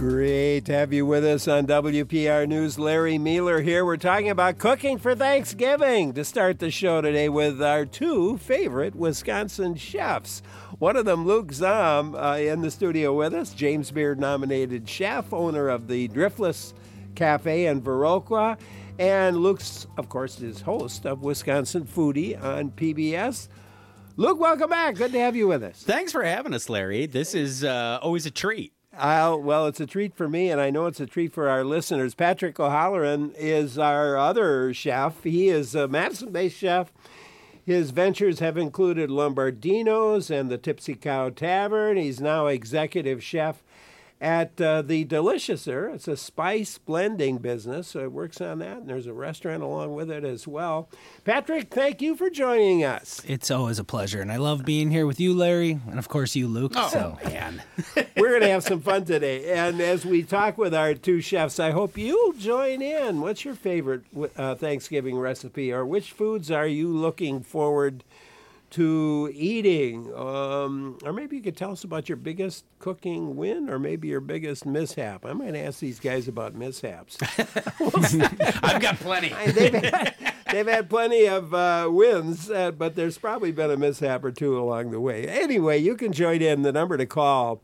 Great to have you with us on WPR News. Larry Mueller here. We're talking about cooking for Thanksgiving to start the show today with our two favorite Wisconsin chefs. One of them, Luke Zahm, in the studio with us, James Beard-nominated chef, owner of the Driftless Cafe in Viroqua. And Luke's, of course, is host of Wisconsin Foodie on PBS. Luke, welcome back. Good to have you with us. Thanks for having us, Larry. This is always a treat. Well, it's a treat for me, and I know it's a treat for our listeners. Patrick O'Halloran is our other chef. He is a Madison-based chef. His ventures have included Lombardino's and the Tipsy Cow Tavern. He's now executive chef at the Deliciouser. It's a spice blending business, so he works on that, and there's a restaurant along with it as well. Patrick, thank you for joining us. It's always a pleasure, and I love being here with you, Larry, and of course you, Luke. Oh, man. We're going to have some fun today, and as we talk with our two chefs, I hope you'll join in. What's your favorite Thanksgiving recipe, or which foods are you looking forward to eating? Or maybe you could tell us about your biggest cooking win, or maybe your biggest mishap. I might ask these guys about mishaps. I've got plenty. They've had plenty of wins, but there's probably been a mishap or two along the way. Anyway, you can join in. The number to call,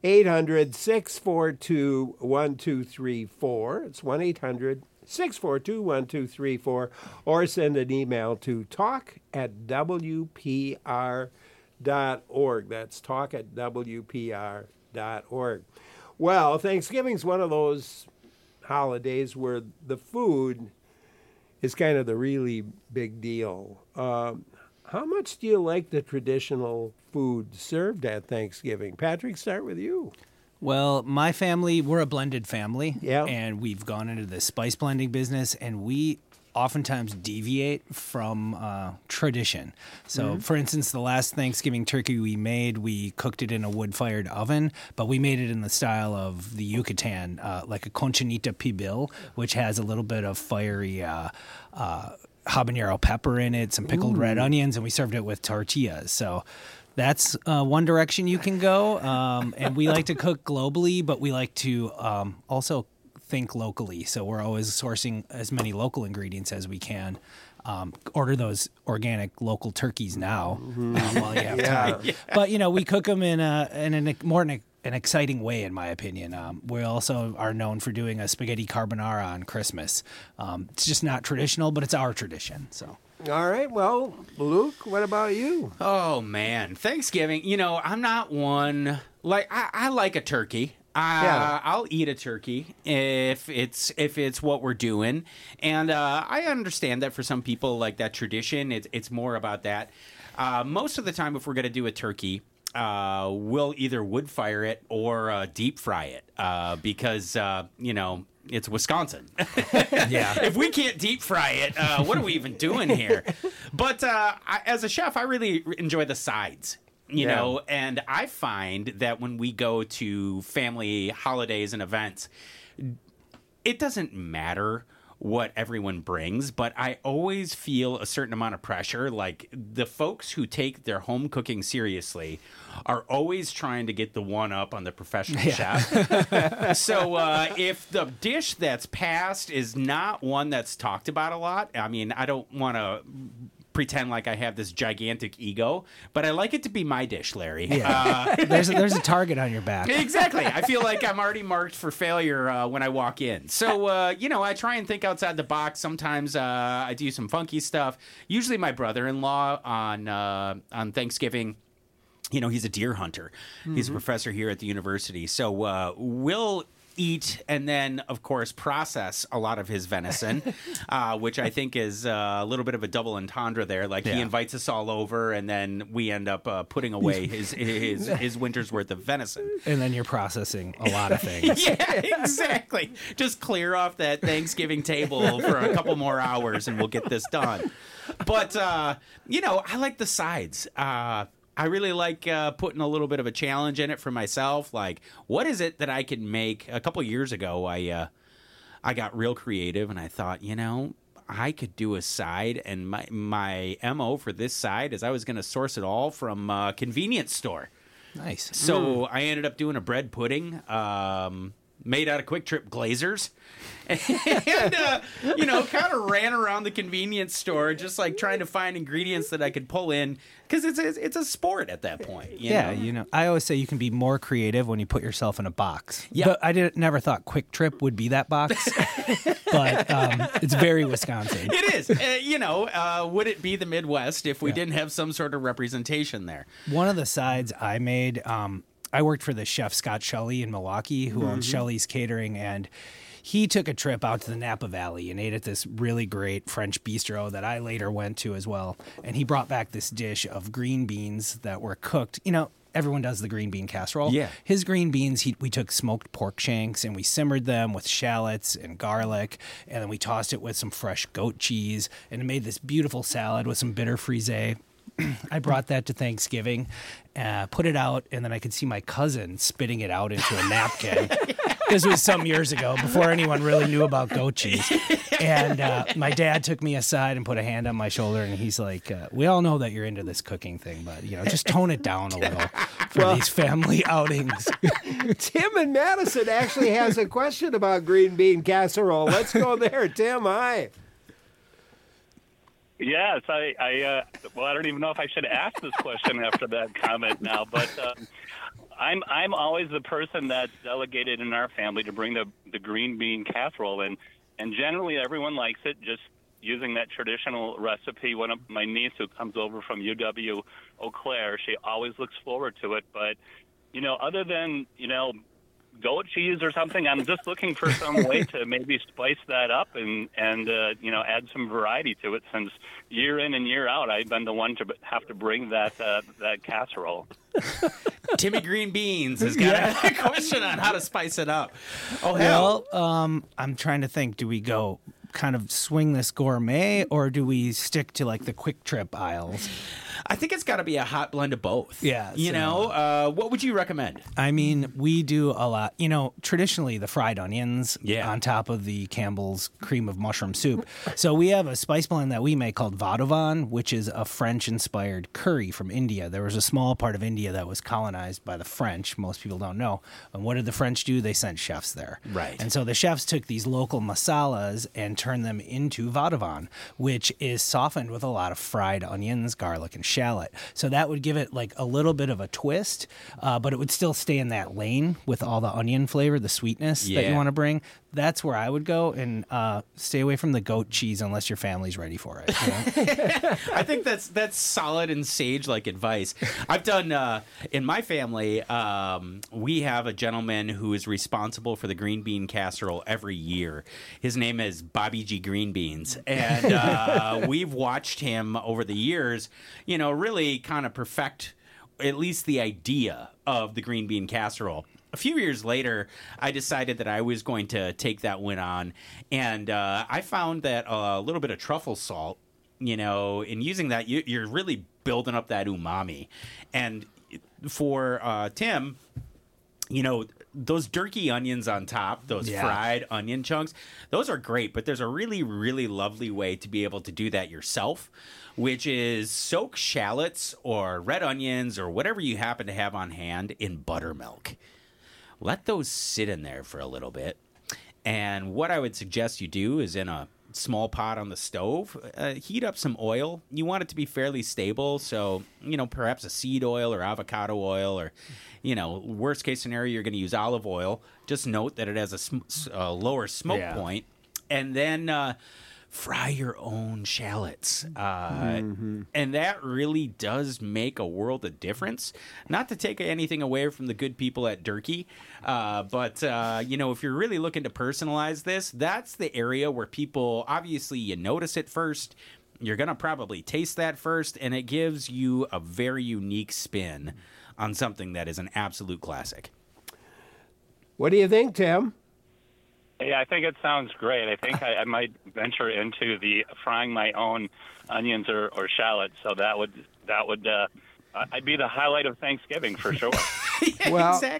800-642-1234. It's 1-800-642-1234, or send an email to talk@wpr.org. That's talk@wpr.org. Well, Thanksgiving's one of those holidays where the food is kind of the really big deal. How much do you like the traditional food served at Thanksgiving? Patrick, start with you. Well, my family, we're a blended family, Yeah. and we've gone into the spice blending business, and we oftentimes deviate from tradition. So, for instance, the last Thanksgiving turkey we made, we cooked it in a wood-fired oven, but we made it in the style of the Yucatan, like a conchinita pibil, which has a little bit of fiery habanero pepper in it, some pickled red onions, and we served it with tortillas. So that's one direction you can go. And we like to cook globally, but we like to also think locally. So we're always sourcing as many local ingredients as we can. Order those organic local turkeys now while you have time. Yeah. But, we cook them in an exciting way, in my opinion. We also are known for doing a spaghetti carbonara on Christmas. It's just not traditional, but it's our tradition. So. All right. Well, Luke, what about you? Oh, man. Thanksgiving, I'm not one, I like a turkey. I'll eat a turkey if it's what we're doing, and I understand that for some people, like that tradition, it's more about that. Most of the time, if we're going to do a turkey, we'll either wood fire it or deep fry it because it's Wisconsin. Yeah. If we can't deep fry it, what are we even doing here? But as a chef, I really enjoy the sides. And I find that when we go to family holidays and events, it doesn't matter what everyone brings, but I always feel a certain amount of pressure. Like, the folks who take their home cooking seriously are always trying to get the one up on the professional chef. So if the dish that's passed is not one that's talked about a lot, I mean, I don't want to pretend like I have this gigantic ego, but I like it to be my dish, Larry. Yeah. There's a target on your back. Exactly. I feel like I'm already marked for failure when I walk in. So, I try and think outside the box. Sometimes I do some funky stuff. Usually my brother-in-law on Thanksgiving, he's a deer hunter. Mm-hmm. He's a professor here at the university. So we'll eat and then, of course, process a lot of his venison, which I think is a little bit of a double entendre there. Like, he invites us all over, and then we end up putting away his winter's worth of venison. And then you're processing a lot of things. Yeah, exactly. Just clear off that Thanksgiving table for a couple more hours, and we'll get this done. But, I like the sides. I really like putting a little bit of a challenge in it for myself. Like, what is it that I can make? A couple years ago, I got real creative, and I thought, I could do a side, and my MO for this side is I was going to source it all from a convenience store. Nice. So I ended up doing a bread pudding. made out of Quick Trip Glazers. And, kind of ran around the convenience store just like trying to find ingredients that I could pull in because it's a sport at that point. You know? I always say you can be more creative when you put yourself in a box. Yeah. But I never thought Quick Trip would be that box. But it's very Wisconsin. It is. Would it be the Midwest if we didn't have some sort of representation there? One of the sides I made, I worked for the chef Scott Shelley in Milwaukee, who owns Shelley's Catering, and he took a trip out to the Napa Valley and ate at this really great French bistro that I later went to as well. And he brought back this dish of green beans that were cooked. Everyone does the green bean casserole. Yeah. His green beans, we took smoked pork shanks and we simmered them with shallots and garlic, and then we tossed it with some fresh goat cheese, and it made this beautiful salad with some bitter frisee. I brought that to Thanksgiving, put it out, and then I could see my cousin spitting it out into a napkin. This was some years ago, before anyone really knew about goat cheese. And my dad took me aside and put a hand on my shoulder, and he's like, we all know that you're into this cooking thing, but just tone it down a little for these family outings. Tim in Madison actually has a question about green bean casserole. Let's go there. Tim, hi. Yes, I don't even know if I should ask this question after that comment now, but I'm always the person that's delegated in our family to bring the green bean casserole, and generally everyone likes it, just using that traditional recipe. One of my niece who comes over from UW Eau Claire, she always looks forward to it, but other than goat cheese or something, I'm just looking for some way to maybe spice that up and add some variety to it, since year in and year out I've been the one to have to bring that casserole. Timmy Green Beans has got a question on how to spice it up. Oh, hell. Well, I'm trying to think, do we go kind of swing this gourmet, or do we stick to like the Quick Trip aisles? I think it's got to be a hot blend of both. Yeah. What would you recommend? I mean, we do a lot. Traditionally the fried onions on top of the Campbell's cream of mushroom soup. So we have a spice blend that we make called Vadouvan, which is a French-inspired curry from India. There was a small part of India that was colonized by the French. Most people don't know. And what did the French do? They sent chefs there. Right. And so the chefs took these local masalas and turned them into Vadouvan, which is softened with a lot of fried onions, garlic, and shallot. So that would give it like a little bit of a twist, but it would still stay in that lane with all the onion flavor, the sweetness that you want to bring. That's where I would go, and stay away from the goat cheese unless your family's ready for it. I think that's solid and sage-like advice. I've done in my family. We have a gentleman who is responsible for the green bean casserole every year. His name is Bobby G. Green Beans, and we've watched him over the years, really kind of perfect at least the idea of the green bean casserole. A few years later, I decided that I was going to take that one on, and I found that a little bit of truffle salt, in using that, you're really building up that umami. And for Tim, those jerky onions on top, those fried onion chunks, those are great, but there's a really, really lovely way to be able to do that yourself, which is soak shallots or red onions or whatever you happen to have on hand in buttermilk. Let those sit in there for a little bit. And what I would suggest you do is in a small pot on the stove, heat up some oil. You want it to be fairly stable. So, perhaps a seed oil or avocado oil, or, worst case scenario, you're going to use olive oil. Just note that it has a lower smoke point. And then fry your own shallots. And that really does make a world of difference. Not to take anything away from the good people at Durkee, but if you're really looking to personalize this, that's the area where people, obviously, you notice it first. You're going to probably taste that first, and it gives you a very unique spin on something that is an absolute classic. What do you think, Tim? Yeah, I think it sounds great. I think I might venture into the frying my own onions or shallots. So that would I'd be the highlight of Thanksgiving for sure. Well, exactly.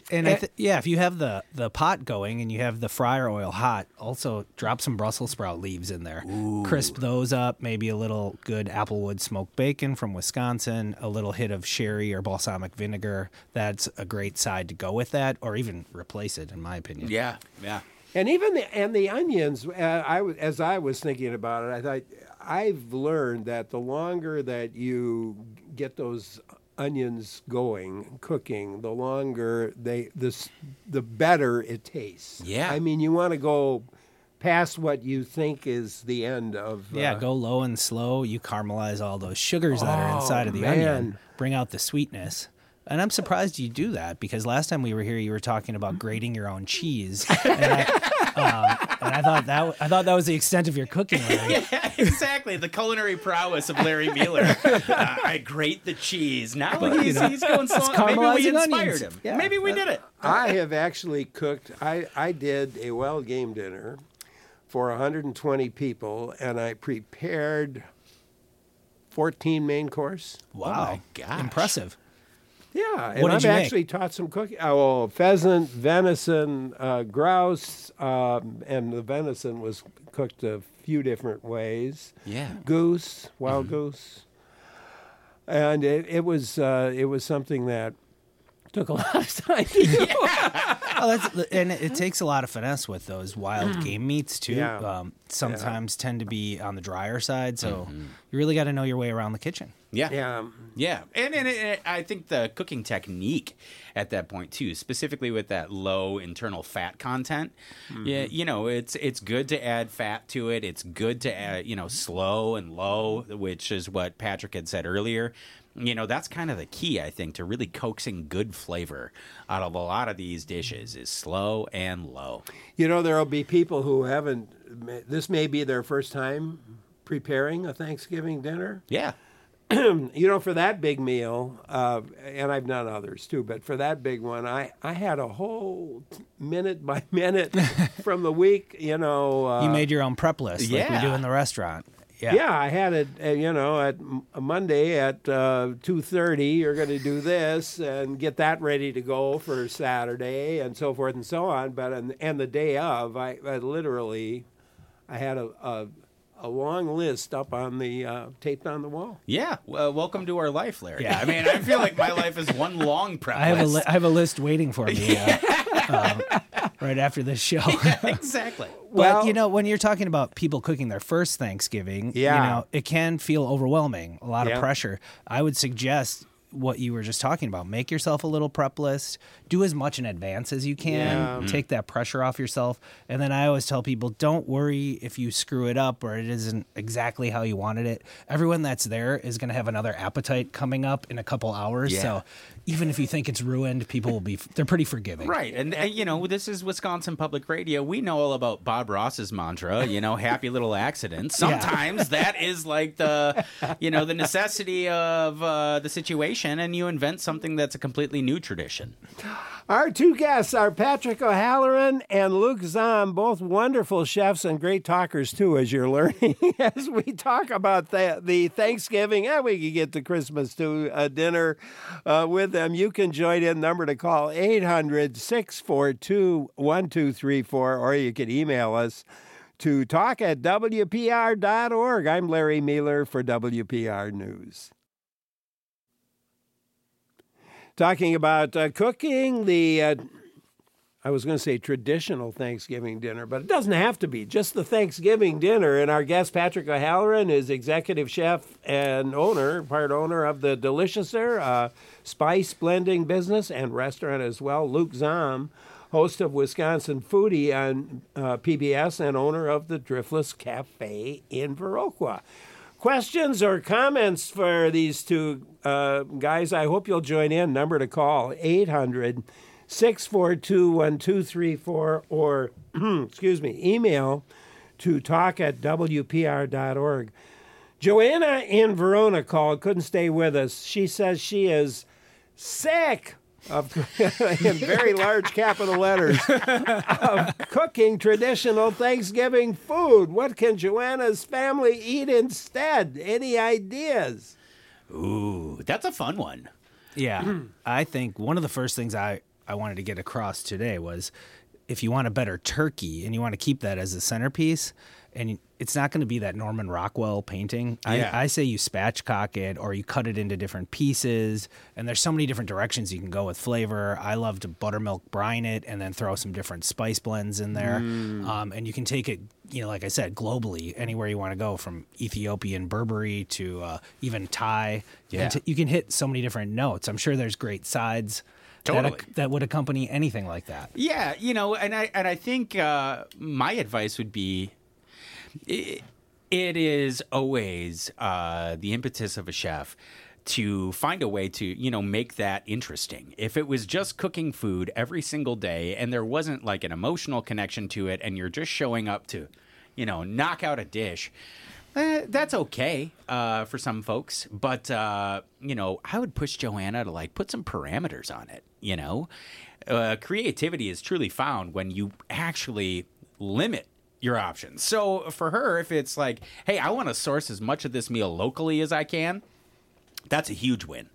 And if you have the pot going and you have the fryer oil hot, also drop some Brussels sprout leaves in there. Ooh. Crisp those up, maybe a little good applewood smoked bacon from Wisconsin, a little hit of sherry or balsamic vinegar. That's a great side to go with that, or even replace it, in my opinion. Yeah. And even the onions, as I was thinking about it, I thought I've learned that the longer that you get those onions going, cooking, the longer the better it tastes. Yeah. I mean, you want to go past what you think is the end of. Go low and slow. You caramelize all those sugars that are inside of the onion, bring out the sweetness. And I'm surprised you do that, because last time we were here, you were talking about grating your own cheese, and I thought that was the extent of your cooking. Right? Yeah, exactly. The culinary prowess of Larry Mueller. I grate the cheese. Now he's going slow. Maybe we inspired him. Yeah. Maybe we did it. I have actually cooked. I did a wild game dinner for 120 people, and I prepared 14 main course. Wow, oh my gosh. Impressive. Yeah, and I've actually taught some cooking. Oh, pheasant, venison, grouse, and the venison was cooked a few different ways. Yeah, goose, wild goose, and it was something that took a lot of time to do. And it takes a lot of finesse with those wild game meats too. Yeah. Sometimes tend to be on the drier side, so you really got to know your way around the kitchen. Yeah. And I think the cooking technique at that point too, specifically with that low internal fat content, it's good to add fat to it. It's good to add, slow and low, which is what Patrick had said earlier. That's kind of the key, I think, to really coaxing good flavor out of a lot of these dishes is slow and low. There'll be people who this may be their first time preparing a Thanksgiving dinner. Yeah. For that big meal, and I've done others too, but for that big one, I had a whole minute by minute from the week, you made your own prep list like we do in the restaurant. Yeah, I had it, at Monday at 2:30, you're going to do this and get that ready to go for Saturday and so forth and so on. But, and the day of, I had a long list up on the taped on the wall. Yeah, well, welcome to our life, Larry. Yeah, I mean, I feel like my life is one long prep list. I have a list waiting for me right after this show. Yeah, exactly. But when you're talking about people cooking their first Thanksgiving, it can feel overwhelming, a lot of pressure. I would suggest what you were just talking about. Make yourself a little prep list. Do as much in advance as you can. Yeah. Take that pressure off yourself. And then I always tell people, don't worry if you screw it up or it isn't exactly how you wanted it. Everyone that's there is going to have another appetite coming up in a couple hours. Yeah. So even if you think it's ruined, people will they're pretty forgiving. Right. And this is Wisconsin Public Radio. We know all about Bob Ross's mantra, happy little accidents. Sometimes that is like the necessity of the situation, and you invent something that's a completely new tradition. Our two guests are Patrick O'Halloran and Luke Zahm, both wonderful chefs and great talkers, too, as you're learning, as we talk about the Thanksgiving, and we can get to Christmas, too, dinner with them. You can join in. Number to call, 800-642-1234, or you can email us to talk@wpr.org. I'm Larry Mueller for WPR News. Talking about cooking I was going to say traditional Thanksgiving dinner, but it doesn't have to be. Just the Thanksgiving dinner. And our guest, Patrick O'Halloran, is executive chef and part owner of the Deliciouser spice blending business and restaurant as well. Luke Zahm, host of Wisconsin Foodie on PBS and owner of the Driftless Cafe in Viroqua. Questions or comments for these two guys? I hope you'll join in. Number to call, 800-642-1234, or, email to talk@wpr.org. Joanna in Verona called, couldn't stay with us. She says she is sick of, in very large capital letters, of cooking traditional Thanksgiving food. What can Joanna's family eat instead? Any ideas? Ooh, that's a fun one. Yeah. I think one of the first things I I wanted to get across today was if you want a better turkey and you want to keep that as a centerpiece, and it's not going to be that Norman Rockwell painting. Yeah. I say you spatchcock it or you cut it into different pieces. And there's so many different directions you can go with flavor. I love to buttermilk brine it and then throw some different spice blends in there. And you can take it, like I said, globally, anywhere you want to go, from Ethiopian Burberry to even Thai. Yeah. And you can hit so many different notes. I'm sure there's great sides Totally. that would accompany anything like that. Yeah, and I think my advice would be, it is always the impetus of a chef to find a way to, make that interesting. If it was just cooking food every single day and there wasn't like an emotional connection to it, and you're just showing up to, knock out a dish, that's okay for some folks. But, I would push Joanna to like put some parameters on it, creativity is truly found when you actually limit your options. So for her, if it's like, hey, I want to source as much of this meal locally as I can, that's a huge win.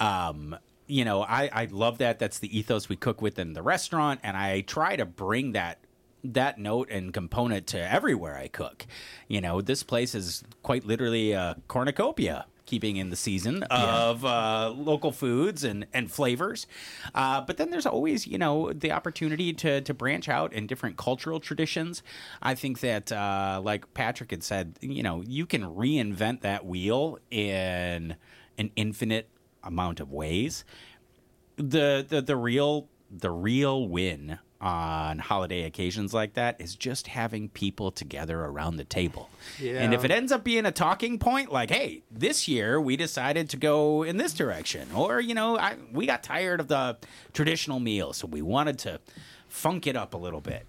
I love that. That's the ethos we cook with in the restaurant, and I try to bring that note and component to everywhere I cook. This place is quite literally a cornucopia, keeping in the season of local foods and flavors. But then there's always, the opportunity to branch out in different cultural traditions. I think that, like Patrick had said, you can reinvent that wheel in an infinite amount of ways. The real win on holiday occasions like that is just having people together around the table. Yeah. And if it ends up being a talking point, like, hey, this year we decided to go in this direction, or, we got tired of the traditional meal, so we wanted to funk it up a little bit,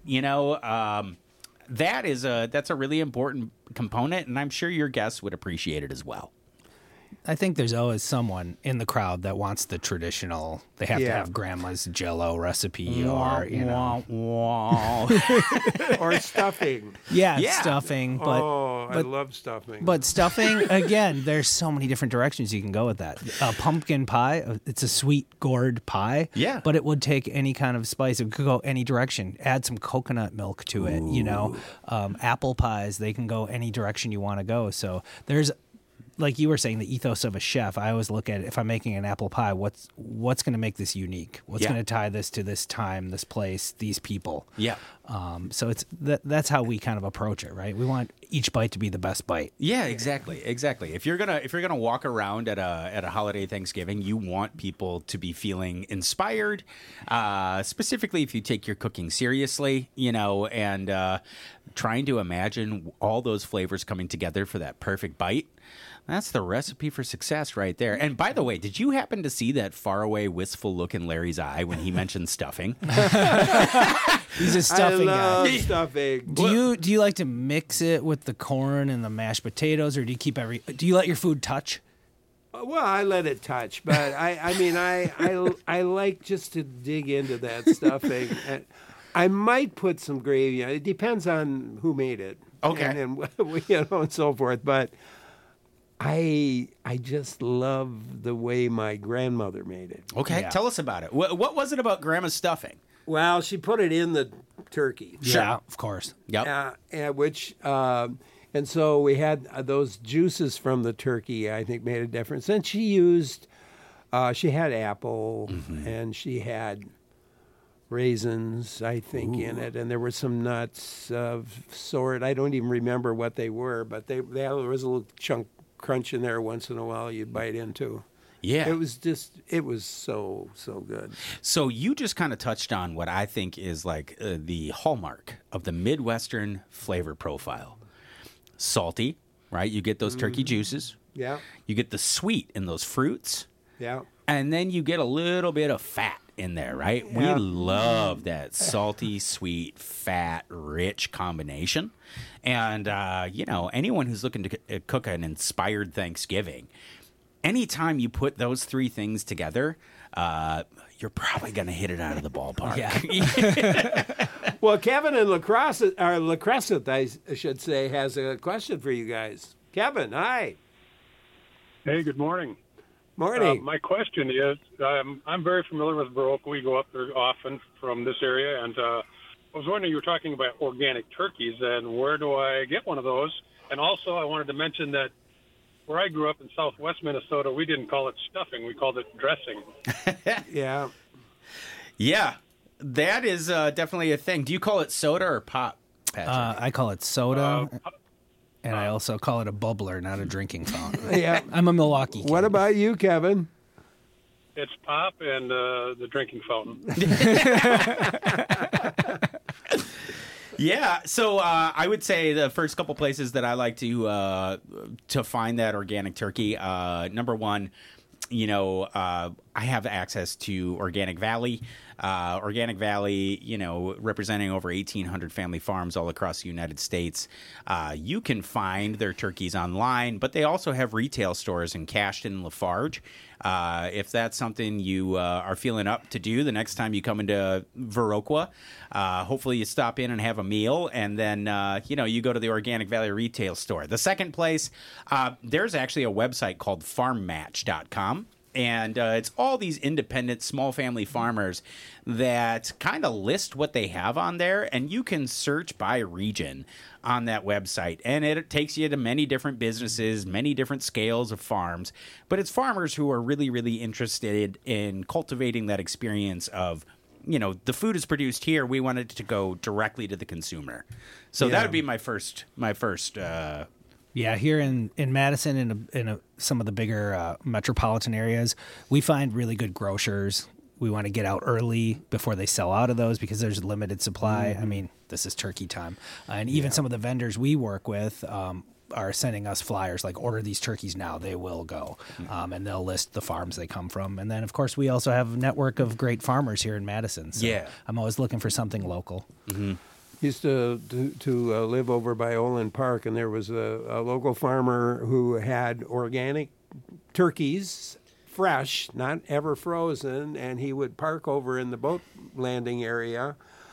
that's a really important component, and I'm sure your guests would appreciate it as well. I think there's always someone in the crowd that wants the traditional. They have to have grandma's Jell-O recipe, or Or stuffing. stuffing. But I love stuffing. But stuffing, again, there's so many different directions you can go with that. Pumpkin pie, it's a sweet gourd pie. Yeah. But it would take any kind of spice. It could go any direction. Add some coconut milk to it. Apple pies, they can go any direction you want to go. So there's, like you were saying, the ethos of a chef. I always look at it, if I'm making an apple pie, what's going to make this unique? What's going to tie this to this time, this place, these people? Yeah. So it's that's how we kind of approach it, right? We want each bite to be the best bite. Yeah, exactly. If you're gonna walk around at a holiday Thanksgiving, you want people to be feeling inspired. Specifically, if you take your cooking seriously, and trying to imagine all those flavors coming together for that perfect bite. That's the recipe for success right there. And by the way, did you happen to see that faraway, wistful look in Larry's eye when he mentioned stuffing? He's a stuffing I love guy. stuffing. Do you like to mix it with the corn and the mashed potatoes, or do you let your food touch? Well, I let it touch, but I like just to dig into that stuffing. I might put some gravy on it. It depends on who made it. Okay. And so forth. But I just love the way my grandmother made it. Okay, Yeah. Tell us about it. What was it about Grandma's stuffing? Well, she put it in the turkey. Yeah, of course. Yep. And so we had those juices from the turkey, I think, made a difference. And she had apple, and she had raisins, I think, in it. And there were some nuts of sort. I don't even remember what they were, but there was a little chunk crunch in there once in a while you'd bite into. Yeah. It was so good. So you just kind of touched on what I think is like the hallmark of the Midwestern flavor profile. Salty, right? You get those turkey juices. Yeah. You get the sweet in those fruits. Yeah. And then you get a little bit of fat in there, right? Yeah. We love that salty, sweet, fat, rich combination. And, anyone who's looking to cook an inspired Thanksgiving, anytime you put those three things together, you're probably going to hit it out of the ballpark. Yeah. Well, Kevin in La Crescent, I should say, has a question for you guys. Kevin, hi. Hey, good morning. Morning. My question is, I'm very familiar with Viroqua. We go up there often from this area, and I was wondering, you were talking about organic turkeys, and where do I get one of those? And also, I wanted to mention that where I grew up in southwest Minnesota, we didn't call it stuffing. We called it dressing. Yeah. Yeah, that is definitely a thing. Do you call it soda or pop, Patrick? I call it soda, and I also call it a bubbler, not a drinking fountain. Yeah. I'm a Milwaukee kid. What about you, Kevin? It's pop and the drinking fountain. Yeah, so I would say the first couple places that I like to find that organic turkey. Number one, I have access to Organic Valley. Organic Valley, representing over 1,800 family farms all across the United States. You can find their turkeys online, but they also have retail stores in Cashton and Lafarge. If that's something you are feeling up to do the next time you come into Viroqua, hopefully you stop in and have a meal, and then you go to the Organic Valley retail store. The second place, there's actually a website called farmmatch.com. And it's all these independent small family farmers that kind of list what they have on there, and you can search by region on that website. And it takes you to many different businesses, many different scales of farms. But it's farmers who are really, really interested in cultivating that experience of, the food is produced here. We want it to go directly to the consumer. So that would be my first. Yeah, here in Madison, in some of the bigger metropolitan areas, we find really good grocers. We want to get out early before they sell out of those because there's limited supply. I mean, this is turkey time. And even some of the vendors we work with are sending us flyers like, order these turkeys now, they will go. And they'll list the farms they come from. And then, of course, we also have a network of great farmers here in Madison. So I'm always looking for something local. Mm-hmm. Used to live over by Olin Park, and there was a local farmer who had organic turkeys, fresh, not ever frozen, and he would park over in the boat landing area.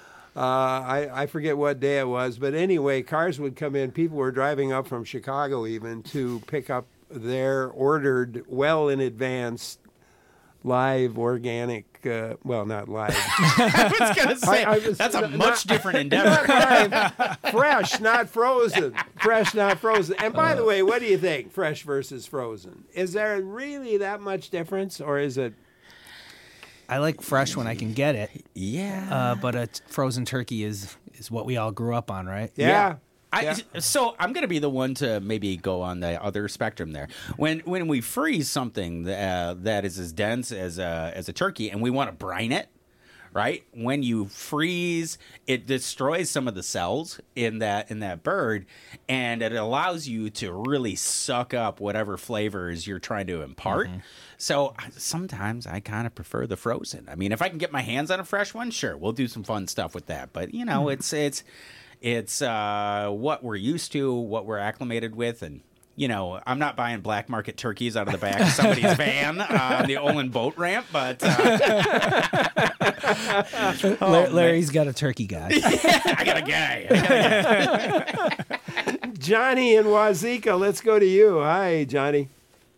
I forget what day it was, but anyway, cars would come in. People were driving up from Chicago even to pick up their ordered well in advance live organic, not live. I was going to say, that's a much different endeavor. Fresh, not frozen. Fresh, not frozen. And by the way, what do you think, fresh versus frozen? Is there really that much difference, or is it? I like fresh when I can get it. Yeah. But a frozen turkey is what we all grew up on, right? Yeah. So I'm going to be the one to maybe go on the other spectrum there. When we freeze something that is as dense as a turkey, and we want to brine it, right? When you freeze, it destroys some of the cells in that bird, and it allows you to really suck up whatever flavors you're trying to impart. Mm-hmm. So sometimes I kind of prefer the frozen. I mean, if I can get my hands on a fresh one, sure, we'll do some fun stuff with that. But it's what we're used to, what we're acclimated with, and I'm not buying black market turkeys out of the back of somebody's van on the Olin boat ramp, but Larry's got a turkey guy. I got a guy. Johnny in Wazeeka, let's go to you. Hi, Johnny.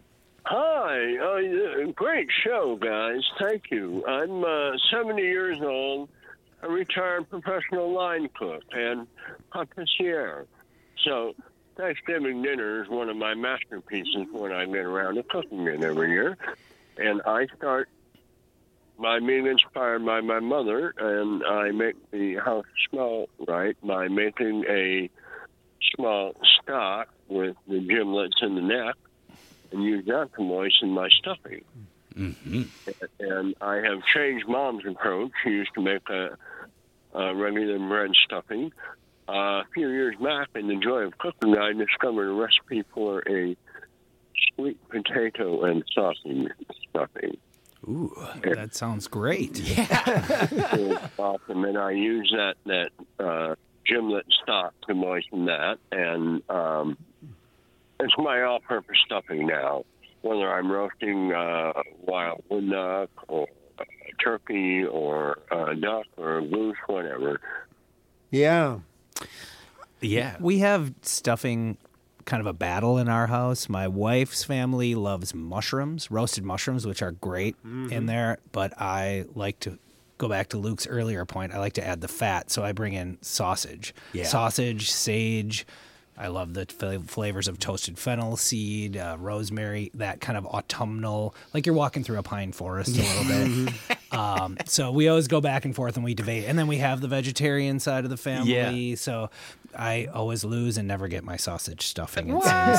Hi, great show, guys. Thank you. I'm 70 years old, a retired professional line cook and pâtissier. So Thanksgiving dinner is one of my masterpieces when I get around to cooking it every year. And I start by being inspired by my mother, and I make the house smell right by making a small stock with the gimlets in the neck and use that to moisten my stuffing. Mm-hmm. And I have changed Mom's approach. She used to make a regular bread stuffing. A few years back, in the joy of cooking, I discovered a recipe for a sweet potato and sausage stuffing. Ooh, that sounds great. Yeah. Awesome. And I use that gimlet stock to moisten that. And it's my all-purpose stuffing now, whether I'm roasting wild wood duck or turkey or duck or goose, whatever. Yeah. Yeah. We have stuffing kind of a battle in our house. My wife's family loves mushrooms, roasted mushrooms, which are great in there. But I like to go back to Luke's earlier point. I like to add the fat, so I bring in sausage. Yeah. Sausage, sage. I love the flavors of toasted fennel seed, rosemary, that kind of autumnal, like you're walking through a pine forest a little bit. So we always go back and forth and we debate. And then we have the vegetarian side of the family. Yeah. So I always lose and never get my sausage stuffing.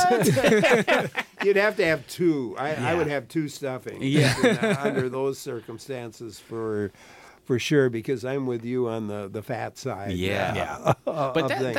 You'd have to have two. I would have two stuffings. Yeah. Under those circumstances for sure, because I'm with you on the fat side. Yeah. But of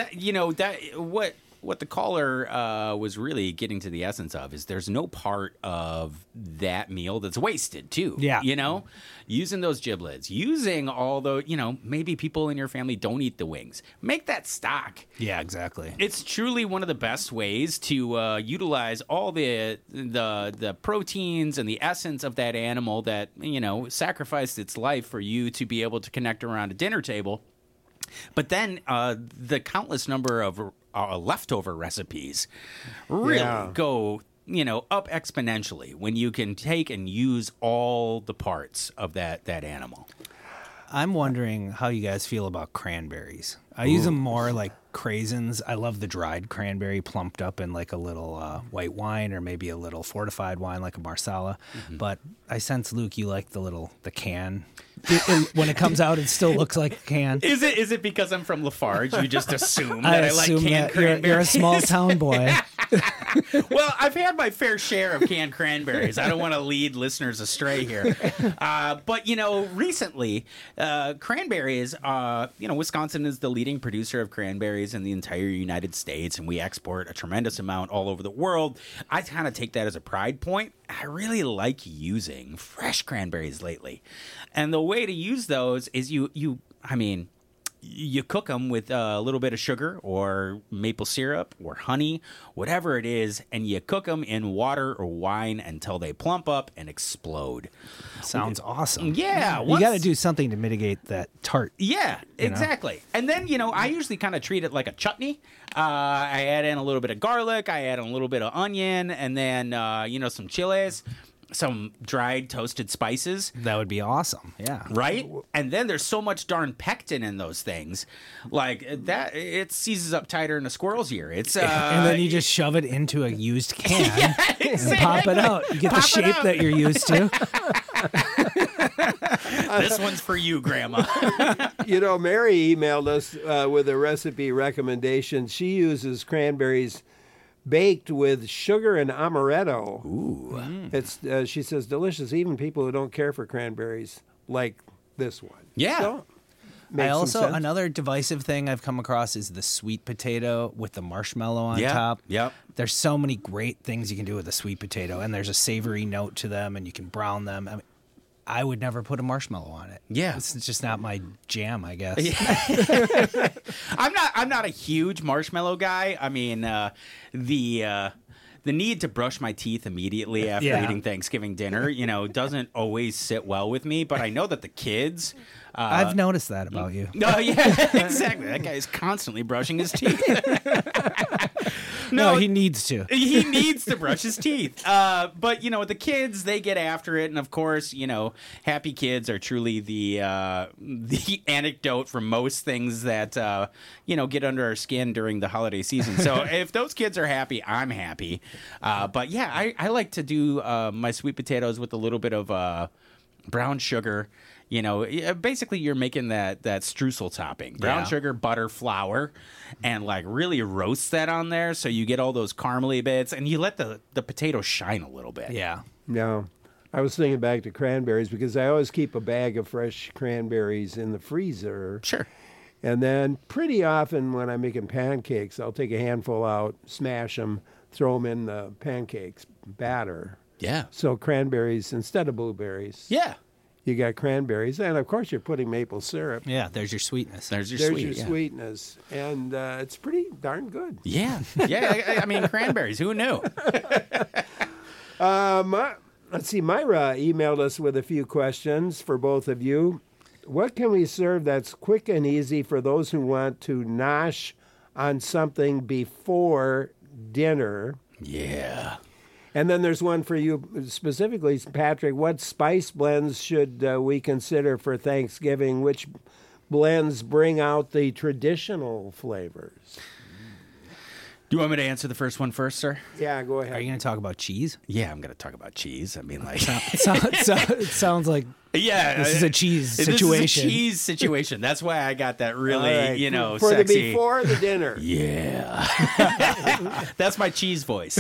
what the caller was really getting to the essence of is there's no part of that meal that's wasted too. Yeah. Using those giblets, using all the, maybe people in your family don't eat the wings. Make that stock. Yeah, exactly. It's truly one of the best ways to utilize all the proteins and the essence of that animal that, sacrificed its life for you to be able to connect around a dinner table. But then the countless number of leftover recipes really go, up exponentially when you can take and use all the parts of that animal. I'm wondering how you guys feel about cranberries. I use them more like craisins. I love the dried cranberry plumped up in like a little white wine or maybe a little fortified wine like a Marsala. But I sense, Luke, you like the can. When it comes out, it still looks like a can. Is it because I'm from Lafarge? You just assume that I like canned cranberries? You're a small town boy. Well, I've had my fair share of canned cranberries. I don't want to lead listeners astray here. But, recently, cranberries, Wisconsin is the leading producer of cranberries in the entire United States, and we export a tremendous amount all over the world. I kind of take that as a pride point. I really like using fresh cranberries lately. And the way to use those is you cook them with a little bit of sugar or maple syrup or honey, whatever it is, and you cook them in water or wine until they plump up and explode. Sounds awesome. Yeah. You got to do something to mitigate that tart. Yeah, exactly. And then, I usually kind of treat it like a chutney. I add in a little bit of garlic. I add in a little bit of onion and then, some chiles. Some dried toasted spices. That would be awesome. Yeah. Right? And then there's so much darn pectin in those things. Like that, it seizes up tighter than a squirrel's ear. It's and then you just shove it into a used can exactly. and pop it out. You get the shape that you're used to. This one's for you, Grandma. Mary emailed us with a recipe recommendation. She uses cranberries baked with sugar and amaretto. Ooh. It's she says delicious. Even people who don't care for cranberries like this one. Yeah. So, another divisive thing I've come across is the sweet potato with the marshmallow on top. Yep. There's so many great things you can do with a sweet potato, and there's a savory note to them, and you can brown them. I would never put a marshmallow on it. Yeah. It's just not my jam, I guess. Yeah. I'm not a huge marshmallow guy. I mean, the need to brush my teeth immediately after eating Thanksgiving dinner, doesn't always sit well with me, but I know that the kids I've noticed that about you. No, yeah, exactly. That guy is constantly brushing his teeth. No, he needs to. He needs to brush his teeth. But, the kids, they get after it. And, of course, happy kids are truly the anecdote for most things that, get under our skin during the holiday season. So if those kids are happy, I'm happy. But, yeah, I like to do my sweet potatoes with a little bit of brown sugar. Basically you're making that streusel topping, brown sugar, butter, flour, and really roast that on there so you get all those caramely bits and you let the potato shine a little bit. Yeah. No. I was thinking back to cranberries because I always keep a bag of fresh cranberries in the freezer. Sure. And then pretty often when I'm making pancakes, I'll take a handful out, smash them, throw them in the pancakes batter. Yeah. So cranberries instead of blueberries. Yeah. You got cranberries, and of course you're putting maple syrup. Yeah, there's your sweetness. There's your sweetness, and it's pretty darn good. Yeah, yeah. I mean, cranberries. Who knew? Let's see. Myra emailed us with a few questions for both of you. What can we serve that's quick and easy for those who want to nosh on something before dinner. Yeah. And then there's one for you specifically, Patrick. What spice blends should we consider for Thanksgiving? Which blends bring out the traditional flavors? Do you want me to answer the first one first, sir? Yeah, go ahead. Are you going to talk about cheese? Yeah, I'm going to talk about cheese. I mean, like, It sounds like yeah, this is a cheese This is a situation. cheese situation. That's why I got that really, All right. For sexy. the before the dinner. Yeah. That's my cheese voice.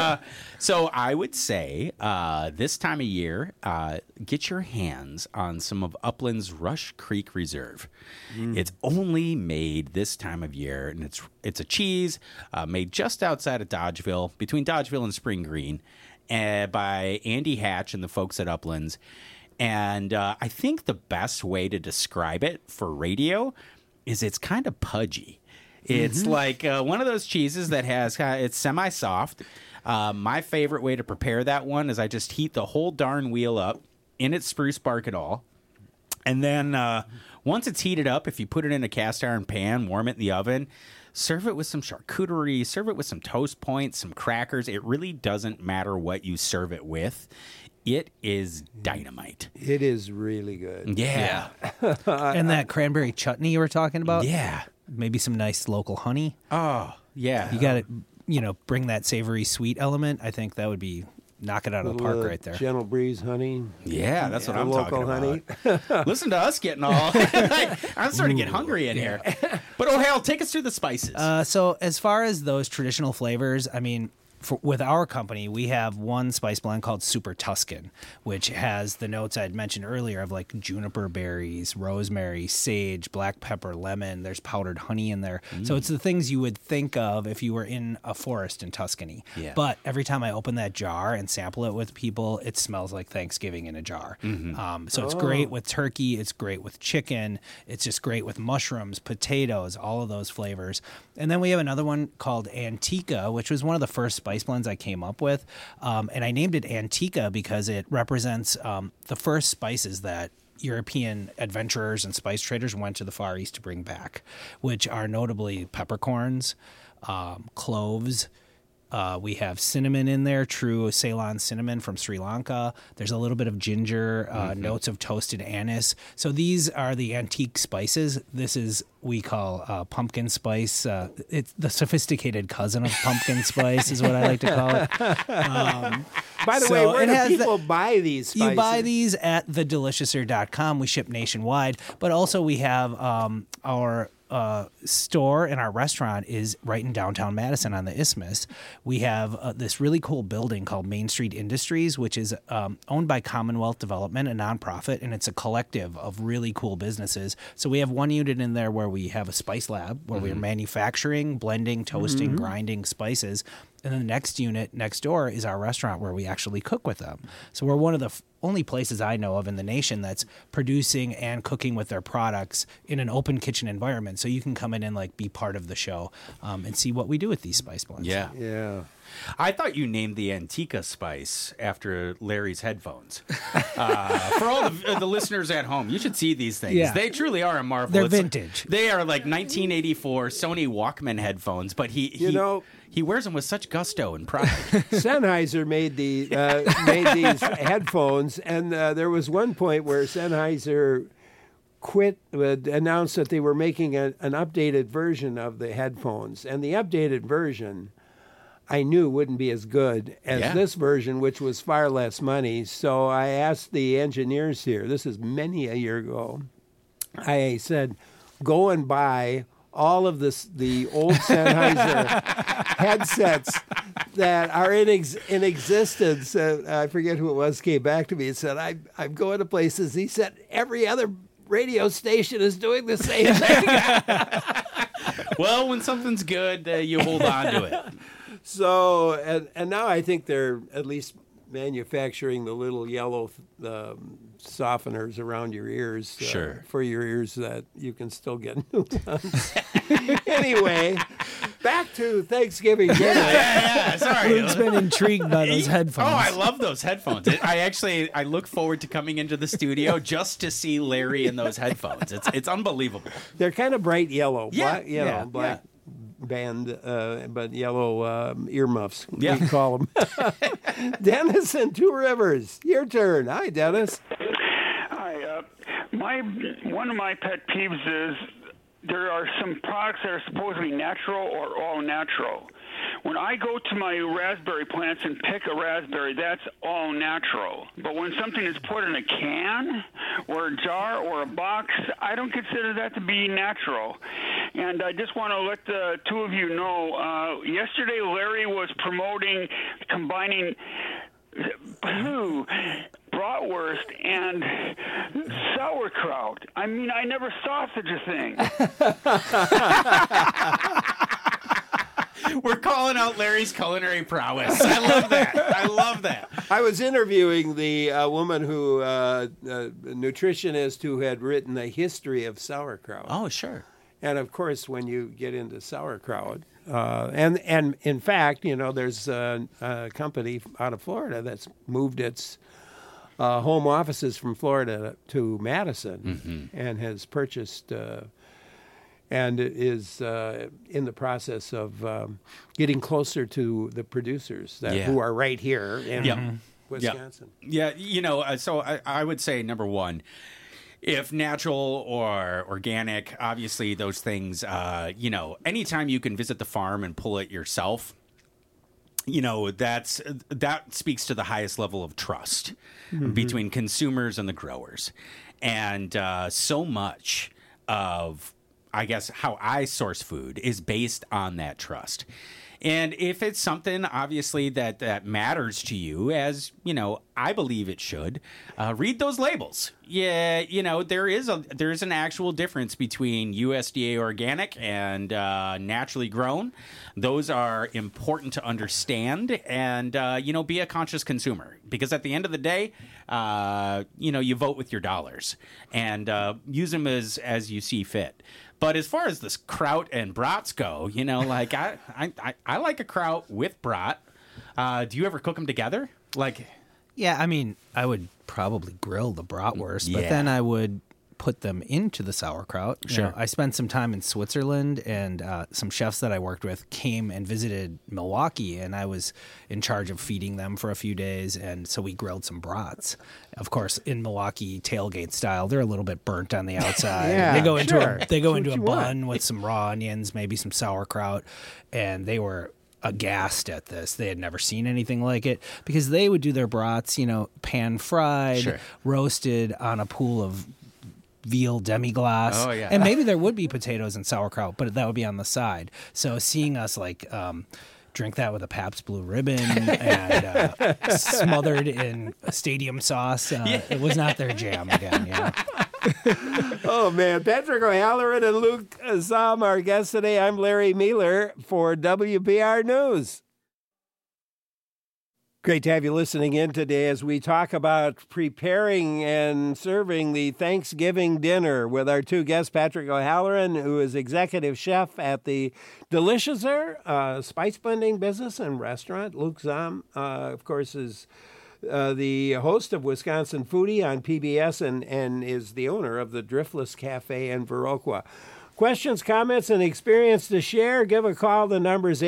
So I would say this time of year, get your hands on some of Upland's Rush Creek Reserve. It's only made this time of year, and it's a cheese made just outside of Dodgeville, between Dodgeville and Spring Green, by Andy Hatch and the folks at Upland's. And I think the best way to describe it for radio is it's kind of pudgy. It's like one of those cheeses that has it's semi-soft. My favorite way to prepare that one is I just heat the whole darn wheel up in its spruce bark and all. And then once it's heated up, if you put it in a cast iron pan, warm it in the oven, serve it with some charcuterie, serve it with some toast points, some crackers. It really doesn't matter what you serve it with. It is dynamite. It is really good. Yeah. And that cranberry chutney you were talking about? Yeah. Maybe some nice local honey. Oh, yeah. You got to, bring that savory sweet element. I think that would be knock it out of the park right there. Gentle breeze honey. Yeah, that's what I'm local talking honey. about. Listen to us getting all... I'm starting to get hungry in here. But, Hal, take us through the spices. So as far as those traditional flavors, I mean... with our company, we have one spice blend called Super Tuscan, which has the notes I'd mentioned earlier of like juniper berries, rosemary, sage, black pepper, lemon. There's powdered honey in there. So it's the things you would think of if you were in a forest in Tuscany. Yeah. But every time I open that jar and sample it with people, it smells like Thanksgiving in a jar. So it's great with turkey. It's great with chicken. It's just great with mushrooms, potatoes, all of those flavors. And then we have another one called Antica, which was one of the first spice blends I came up with. And I named it Antica because it represents the first spices that European adventurers and spice traders went to the Far East to bring back, which are notably peppercorns, cloves. We have cinnamon in there, true Ceylon cinnamon from Sri Lanka. There's a little bit of ginger, notes of toasted anise. So these are the antique spices. This is we call pumpkin spice. It's the sophisticated cousin of pumpkin spice is what I like to call it. By the way, where do people buy these spices? You buy these at thedeliciouser.com. We ship nationwide, but also we have our store and our restaurant is right in downtown Madison on the Isthmus. We have this really cool building called Main Street Industries, which is owned by Commonwealth Development, a nonprofit, and it's a collective of really cool businesses. So we have one unit in there where we have a spice lab where we are manufacturing, blending, toasting, grinding spices. And then the next unit next door is our restaurant where we actually cook with them. So we're one of the only places I know of in the nation that's producing and cooking with their products in an open kitchen environment. So you can come in and like be part of the show and see what we do with these spice blends. Yeah. I thought you named the Antica spice after Larry's headphones. For all the listeners at home, you should see these things. Yeah. They truly are a marvel. They're vintage. They are like 1984 Sony Walkman headphones, but he wears them with such gusto and pride. Sennheiser made these headphones, and there was one point where Sennheiser announced that they were making an updated version of the headphones, and the updated version I knew wouldn't be as good as this version, which was far less money. So I asked the engineers here, this is many a year ago, I said, go and buy all of the old Sennheiser headsets that are in existence. I forget who it was came back to me and said, I'm going to places. He said, every other radio station is doing the same thing. Well, when something's good, you hold on to it. So, and now I think they're at least manufacturing the little yellow softeners around your ears. Sure. For your ears that you can still get new ones. Anyway, back to Thanksgiving dinner. Yeah, sorry. Luke's been intrigued by those headphones. Oh, I love those headphones. I look forward to coming into the studio just to see Larry in those headphones. It's unbelievable. They're kind of bright yellow. Yeah, black, black. band, but yellow earmuffs, Yeah. we call them. Dennis in Two Rivers, your turn. Hi, Dennis. Hi. One of my pet peeves is there are some products that are supposed to be natural or all natural. When I go to my raspberry plants and pick a raspberry, that's all natural. But when something is put in a can or a jar or a box, I don't consider that to be natural. And I just want to let the two of you know, yesterday Larry was promoting combining bratwurst and sauerkraut. I mean, I never saw such a thing. We're calling out Larry's culinary prowess. I love that. I love that. I was interviewing the woman who, a nutritionist who had written a history of sauerkraut. Oh, sure. And of course, when you get into sauerkraut, and in fact, there's a company out of Florida that's moved its home offices from Florida to Madison, and has purchased and is in the process of getting closer to the producers who are right here in Wisconsin. Yeah, so I would say, number one, if natural or organic, obviously those things, anytime you can visit the farm and pull it yourself, that speaks to the highest level of trust between consumers and the growers. And so much of, I guess, how I source food is based on that trust. And if it's something, obviously, that matters to you, as, I believe it should, read those labels. Yeah, there is an actual difference between USDA organic and naturally grown. Those are important to understand and, be a conscious consumer. Because at the end of the day, you vote with your dollars and use them as you see fit. But as far as this kraut and brats go, I like a kraut with brat. Do you ever cook them together? Yeah, I mean, I would probably grill the bratwurst, but then I would put them into the sauerkraut. Sure. I spent some time in Switzerland, and some chefs that I worked with came and visited Milwaukee, and I was in charge of feeding them for a few days, and so we grilled some brats. Of course, in Milwaukee tailgate style, they're a little bit burnt on the outside. Yeah, they go into sure. a bun with some raw onions, maybe some sauerkraut, and they were aghast at this. They had never seen anything like it, because they would do their brats, pan fried, roasted on a pool of veal demi-glace. Oh, yeah. And maybe there would be potatoes and sauerkraut, but that would be on the side. So seeing us drink that with a Pabst Blue Ribbon and smothered in stadium sauce, it was not their jam again. Oh, man. Patrick O'Halloran and Luke Zahm, our guests today. I'm Larry Mealer for WPR News. Great to have you listening in today as we talk about preparing and serving the Thanksgiving dinner with our two guests, Patrick O'Halloran, who is executive chef at the Deliciouser spice blending business and restaurant. Luke Zahm, of course, is the host of Wisconsin Foodie on PBS and is the owner of the Driftless Cafe in Viroqua. Questions, comments, and experience to share? Give a call. The number's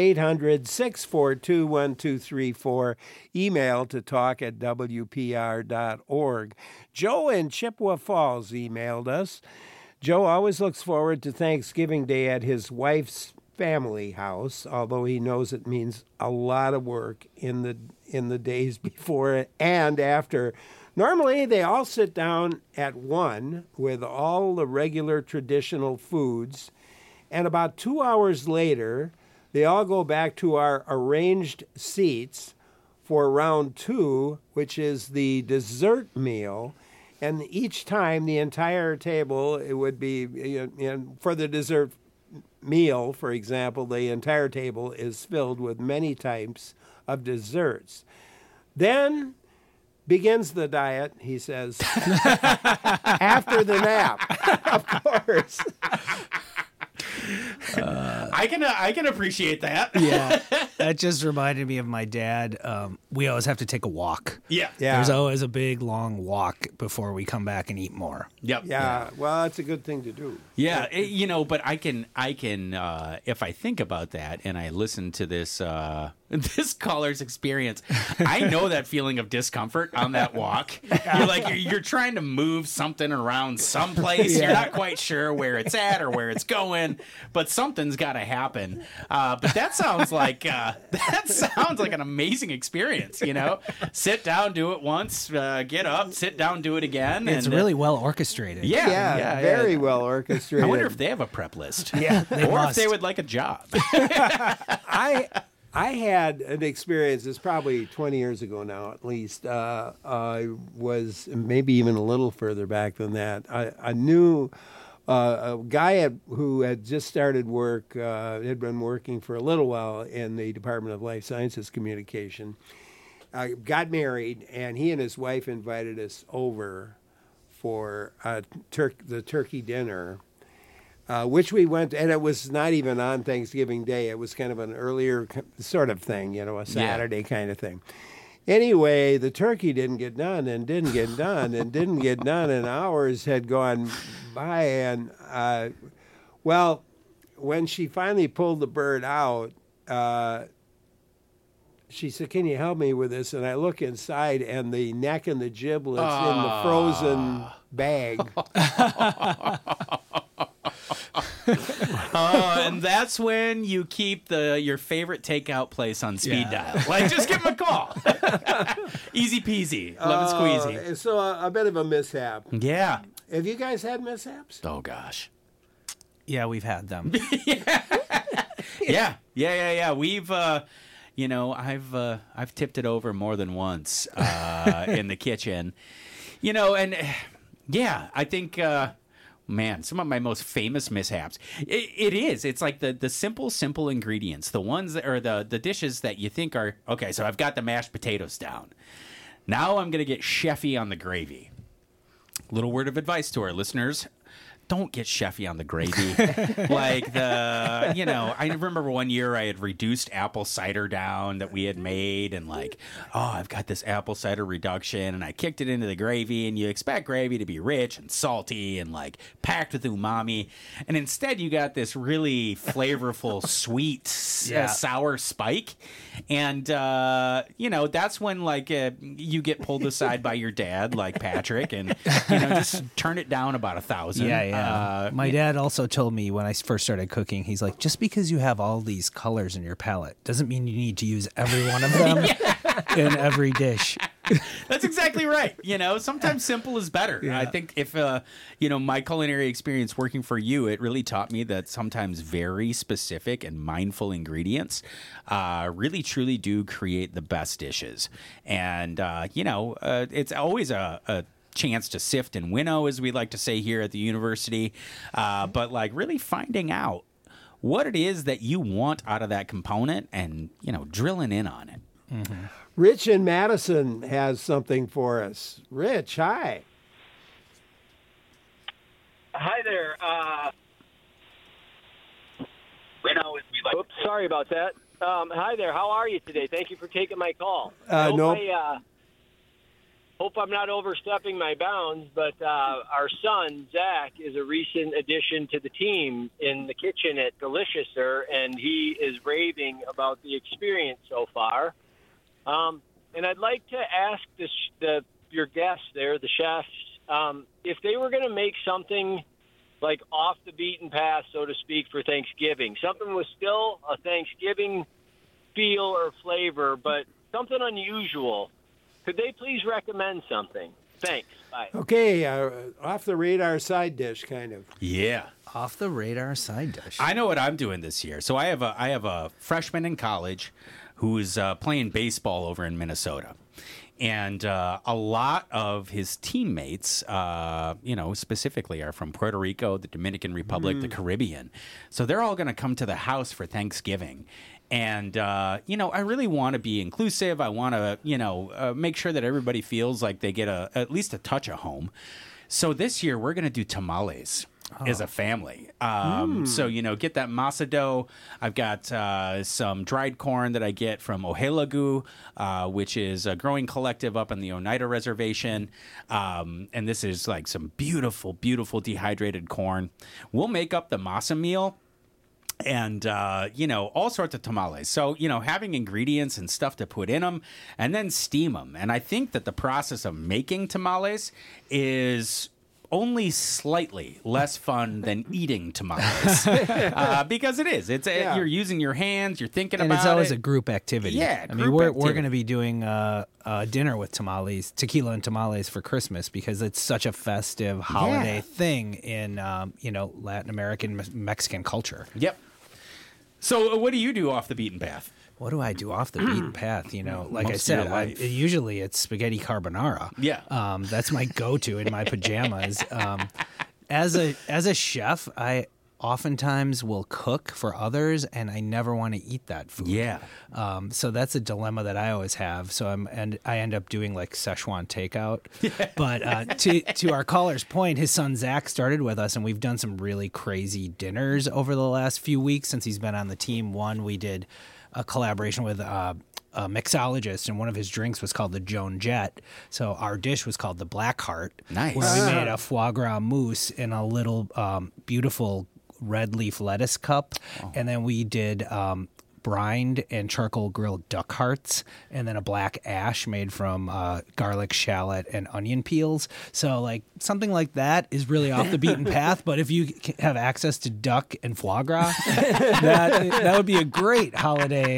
800-642-1234. Email to talk@wpr.org. Joe in Chippewa Falls emailed us. Joe always looks forward to Thanksgiving Day at his wife's family house, although he knows it means a lot of work in the days before and after. Normally, they all sit down at 1 with all the regular traditional foods, and about 2 hours later, they all go back to our arranged seats for round 2, which is the dessert meal. And each time, the entire table, it would be, for the dessert meal, for example, the entire table is filled with many types of desserts. Then begins the diet, he says, after the nap, of course. I can appreciate that. Yeah, that just reminded me of my dad. We always have to take a walk. Yeah. There's always a big, long walk before we come back and eat more. Yep. Yeah, well, that's a good thing to do. Yeah, but I can, if I think about that and I listen to this this caller's experience, I know that feeling of discomfort on that walk. You're trying to move something around someplace. You're not quite sure where it's at or where it's going, but something's got to happen. But that sounds like an amazing experience. Sit down, do it once, get up, sit down, do it again. It's really well orchestrated. Yeah, very well orchestrated. I wonder if they have a prep list. Yeah, or must. if they would like a job. I had an experience, it's probably 20 years ago now at least. I was maybe even a little further back than that. I knew a guy who had just started work, had been working for a little while in the Department of Life Sciences Communication, got married, and he and his wife invited us over for the turkey dinner. Which we went, and it was not even on Thanksgiving Day. It was kind of an earlier sort of thing, a Saturday kind of thing. Anyway, the turkey didn't get done, and hours had gone by. And, when she finally pulled the bird out, she said, "Can you help me with this?" And I look inside, and the neck and the giblets in the frozen bag. And that's when you keep your favorite takeout place on speed dial. Just give them a call. Easy peasy, lemon squeezy. So a bit of a mishap. Yeah. Have you guys had mishaps? Oh gosh. Yeah, we've had them. Yeah. We've, I've tipped it over more than once in the kitchen, and yeah, I think. Man, some of my most famous mishaps. It's like the simple ingredients, the ones that are the dishes that you think are, okay, so I've got the mashed potatoes down. Now I'm going to get chefy on the gravy. Little word of advice to our listeners. Don't get chefy on the gravy. I remember one year I had reduced apple cider down that we had made, and I've got this apple cider reduction, and I kicked it into the gravy, and you expect gravy to be rich and salty and packed with umami, and instead you got this really flavorful, sweet, sour spike, and that's when you get pulled aside by your dad, like Patrick, and just turn it down about 1,000. Yeah. My dad also told me when I first started cooking, he's like, just because you have all these colors in your palette doesn't mean you need to use every one of them in every dish. That's exactly right. Sometimes simple is better. Yeah. I think if, my culinary experience working for you, it really taught me that sometimes very specific and mindful ingredients really, truly do create the best dishes. And, it's always a chance to sift and winnow, as we like to say here at the university, but really finding out what it is that you want out of that component and drilling in on it. Mm-hmm. Rich in Madison has something for us. Rich, hi. Hi there. Oops, sorry about that. Hi there. How are you today? Thank you for taking my call. Hope I'm not overstepping my bounds, but our son, Zach, is a recent addition to the team in the kitchen at Delicious, sir, and he is raving about the experience so far. And I'd like to ask your guests there, the chefs, if they were going to make something off the beaten path, so to speak, for Thanksgiving, something with still a Thanksgiving feel or flavor, but something unusual. Could they please recommend something? Thanks. Bye. Okay, off the radar side dish, kind of. Yeah, off the radar side dish. I know what I'm doing this year. So I have a freshman in college who's playing baseball over in Minnesota, and a lot of his teammates, specifically, are from Puerto Rico, the Dominican Republic, the Caribbean. So they're all going to come to the house for Thanksgiving. And, I really want to be inclusive. I want to, make sure that everybody feels like they get at least a touch of home. So this year we're going to do tamales. as a family. So, get that masa dough. I've got some dried corn that I get from Ohelagu, which is a growing collective up on the Oneida Reservation. And this is like some beautiful, beautiful dehydrated corn. We'll make up the masa meal. And, all sorts of tamales. So, having ingredients and stuff to put in them and then steam them. And I think that the process of making tamales is only slightly less fun than eating tamales because it is. You're using your hands. You're thinking about it. And it's always a group activity. Yeah, I mean, we're going to be doing dinner with tamales, tequila and tamales for Christmas because it's such a festive holiday thing in Latin American Mexican culture. Yep. So what do you do off the beaten path? What do I do off the beaten path? Like I Most said, of your life. usually it's spaghetti carbonara. Yeah. That's my go-to in my pajamas. As a chef, I oftentimes will cook for others, and I never want to eat that food. Yeah. So that's a dilemma that I always have. So I end up doing like Szechuan takeout. But to our caller's point, his son Zach started with us, and we've done some really crazy dinners over the last few weeks since he's been on the team. One, we did a collaboration with a mixologist, and one of his drinks was called the Joan Jett. So our dish was called the Black Heart. Nice. Where we made a foie gras mousse in a little beautiful red leaf lettuce cup. And then we did brined and charcoal grilled duck hearts, and then a black ash made from garlic, shallot, and onion peels. So like something like that is really off the beaten path. But if you have access to duck and foie gras, that would be a great holiday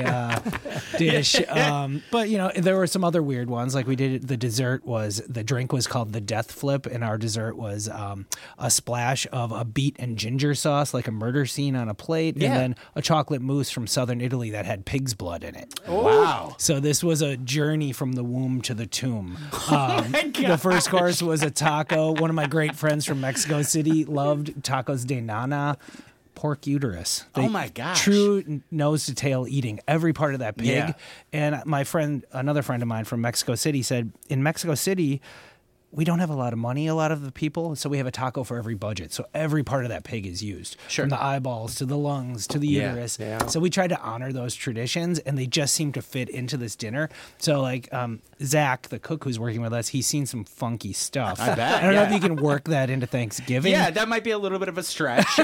dish. But there were some other weird ones. Like we did the drink was called the Death Flip, and our dessert was a splash of a beet and ginger sauce, like a murder scene on a plate, and then a chocolate mousse from southern Italy that had pig's blood in it. Oh. Wow. So this was a journey from the womb to the tomb. The first course was a taco. One of my great friends from Mexico City loved tacos de nana. Pork uterus. Oh my gosh. True nose to tail eating every part of that pig. Yeah. And another friend of mine from Mexico City said, in Mexico City, we don't have a lot of money, a lot of the people, so we have a taco for every budget. So every part of that pig is used. Sure. From the eyeballs to the lungs to the uterus. Yeah. So we tried to honor those traditions, and they just seem to fit into this dinner. So like Zach, the cook who's working with us, he's seen some funky stuff. I bet. I don't know if you can work that into Thanksgiving. Yeah, that might be a little bit of a stretch.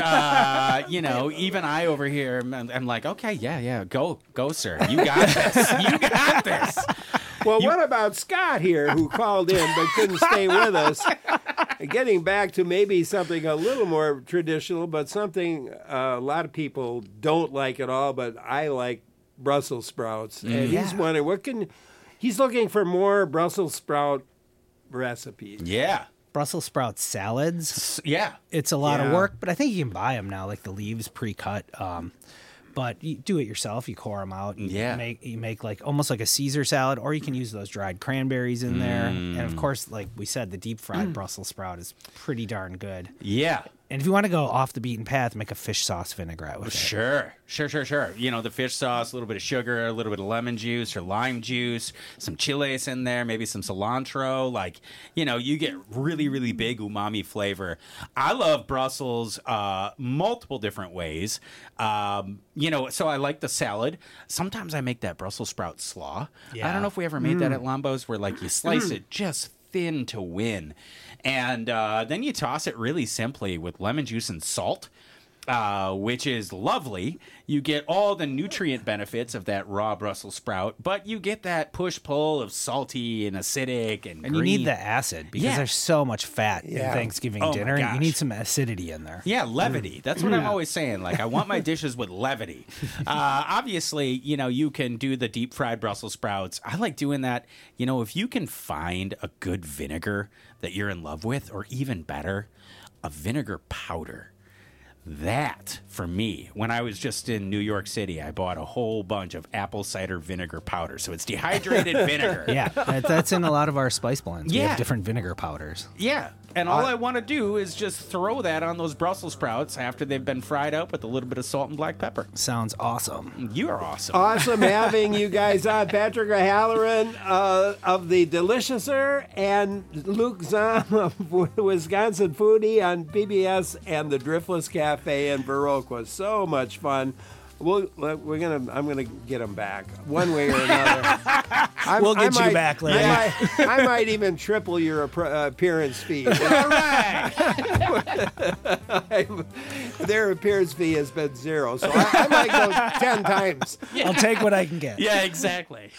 Even I over here, I'm like, okay, yeah, go, sir. You got this. You got this. Well, what about Scott here, who called in but couldn't stay with us? Getting back to maybe something a little more traditional, but something a lot of people don't like at all, but I like Brussels sprouts. And he's wondering, he's looking for more Brussels sprout recipes. Yeah. Brussels sprout salads. Yeah. It's a lot of work, but I think you can buy them now, like the leaves pre-cut. But you do it yourself. You core them out. You make like almost like a Caesar salad, or you can use those dried cranberries in there. And of course, like we said, the deep fried Brussels sprout is pretty darn good. Yeah. And if you want to go off the beaten path, make a fish sauce vinaigrette with it. Sure. The fish sauce, a little bit of sugar, a little bit of lemon juice or lime juice, some chiles in there, maybe some cilantro. Like, you get really, really big umami flavor. I love Brussels multiple different ways. So I like the salad. Sometimes I make that Brussels sprout slaw. Yeah. I don't know if we ever made that at Lombo's, where like you slice it just thin to win. And then you toss it really simply with lemon juice and salt, which is lovely. You get all the nutrient benefits of that raw Brussels sprout, but you get that push-pull of salty and acidic and you green. need the acid because there's so much fat in Thanksgiving dinner. My gosh. You need some acidity in there. Yeah, levity. That's what I'm always saying. Like, I want my dishes with levity. Obviously, you can do the deep fried Brussels sprouts. I like doing that. If you can find a good vinegar that you're in love with, or even better, a vinegar powder. That, for me, when I was just in New York City, I bought a whole bunch of apple cider vinegar powder. So it's dehydrated vinegar. Yeah, that's in a lot of our spice blends. We Yeah. have different vinegar powders. Yeah. And all I want to do is just throw that on those Brussels sprouts after they've been fried up with a little bit of salt and black pepper. Sounds awesome. You are awesome. Awesome having you guys on. Patrick O'Halloran of the Deliciouser and Luke Zahm of Wisconsin Foodie on PBS and the Driftless Cafe in Viroqua. So much fun. I'm gonna get them back one way or another. We'll get you back, Larry. I might even triple your appearance fee. All right. Their appearance fee has been 0, so I might go 10 times. I'll take what I can get. Yeah, exactly.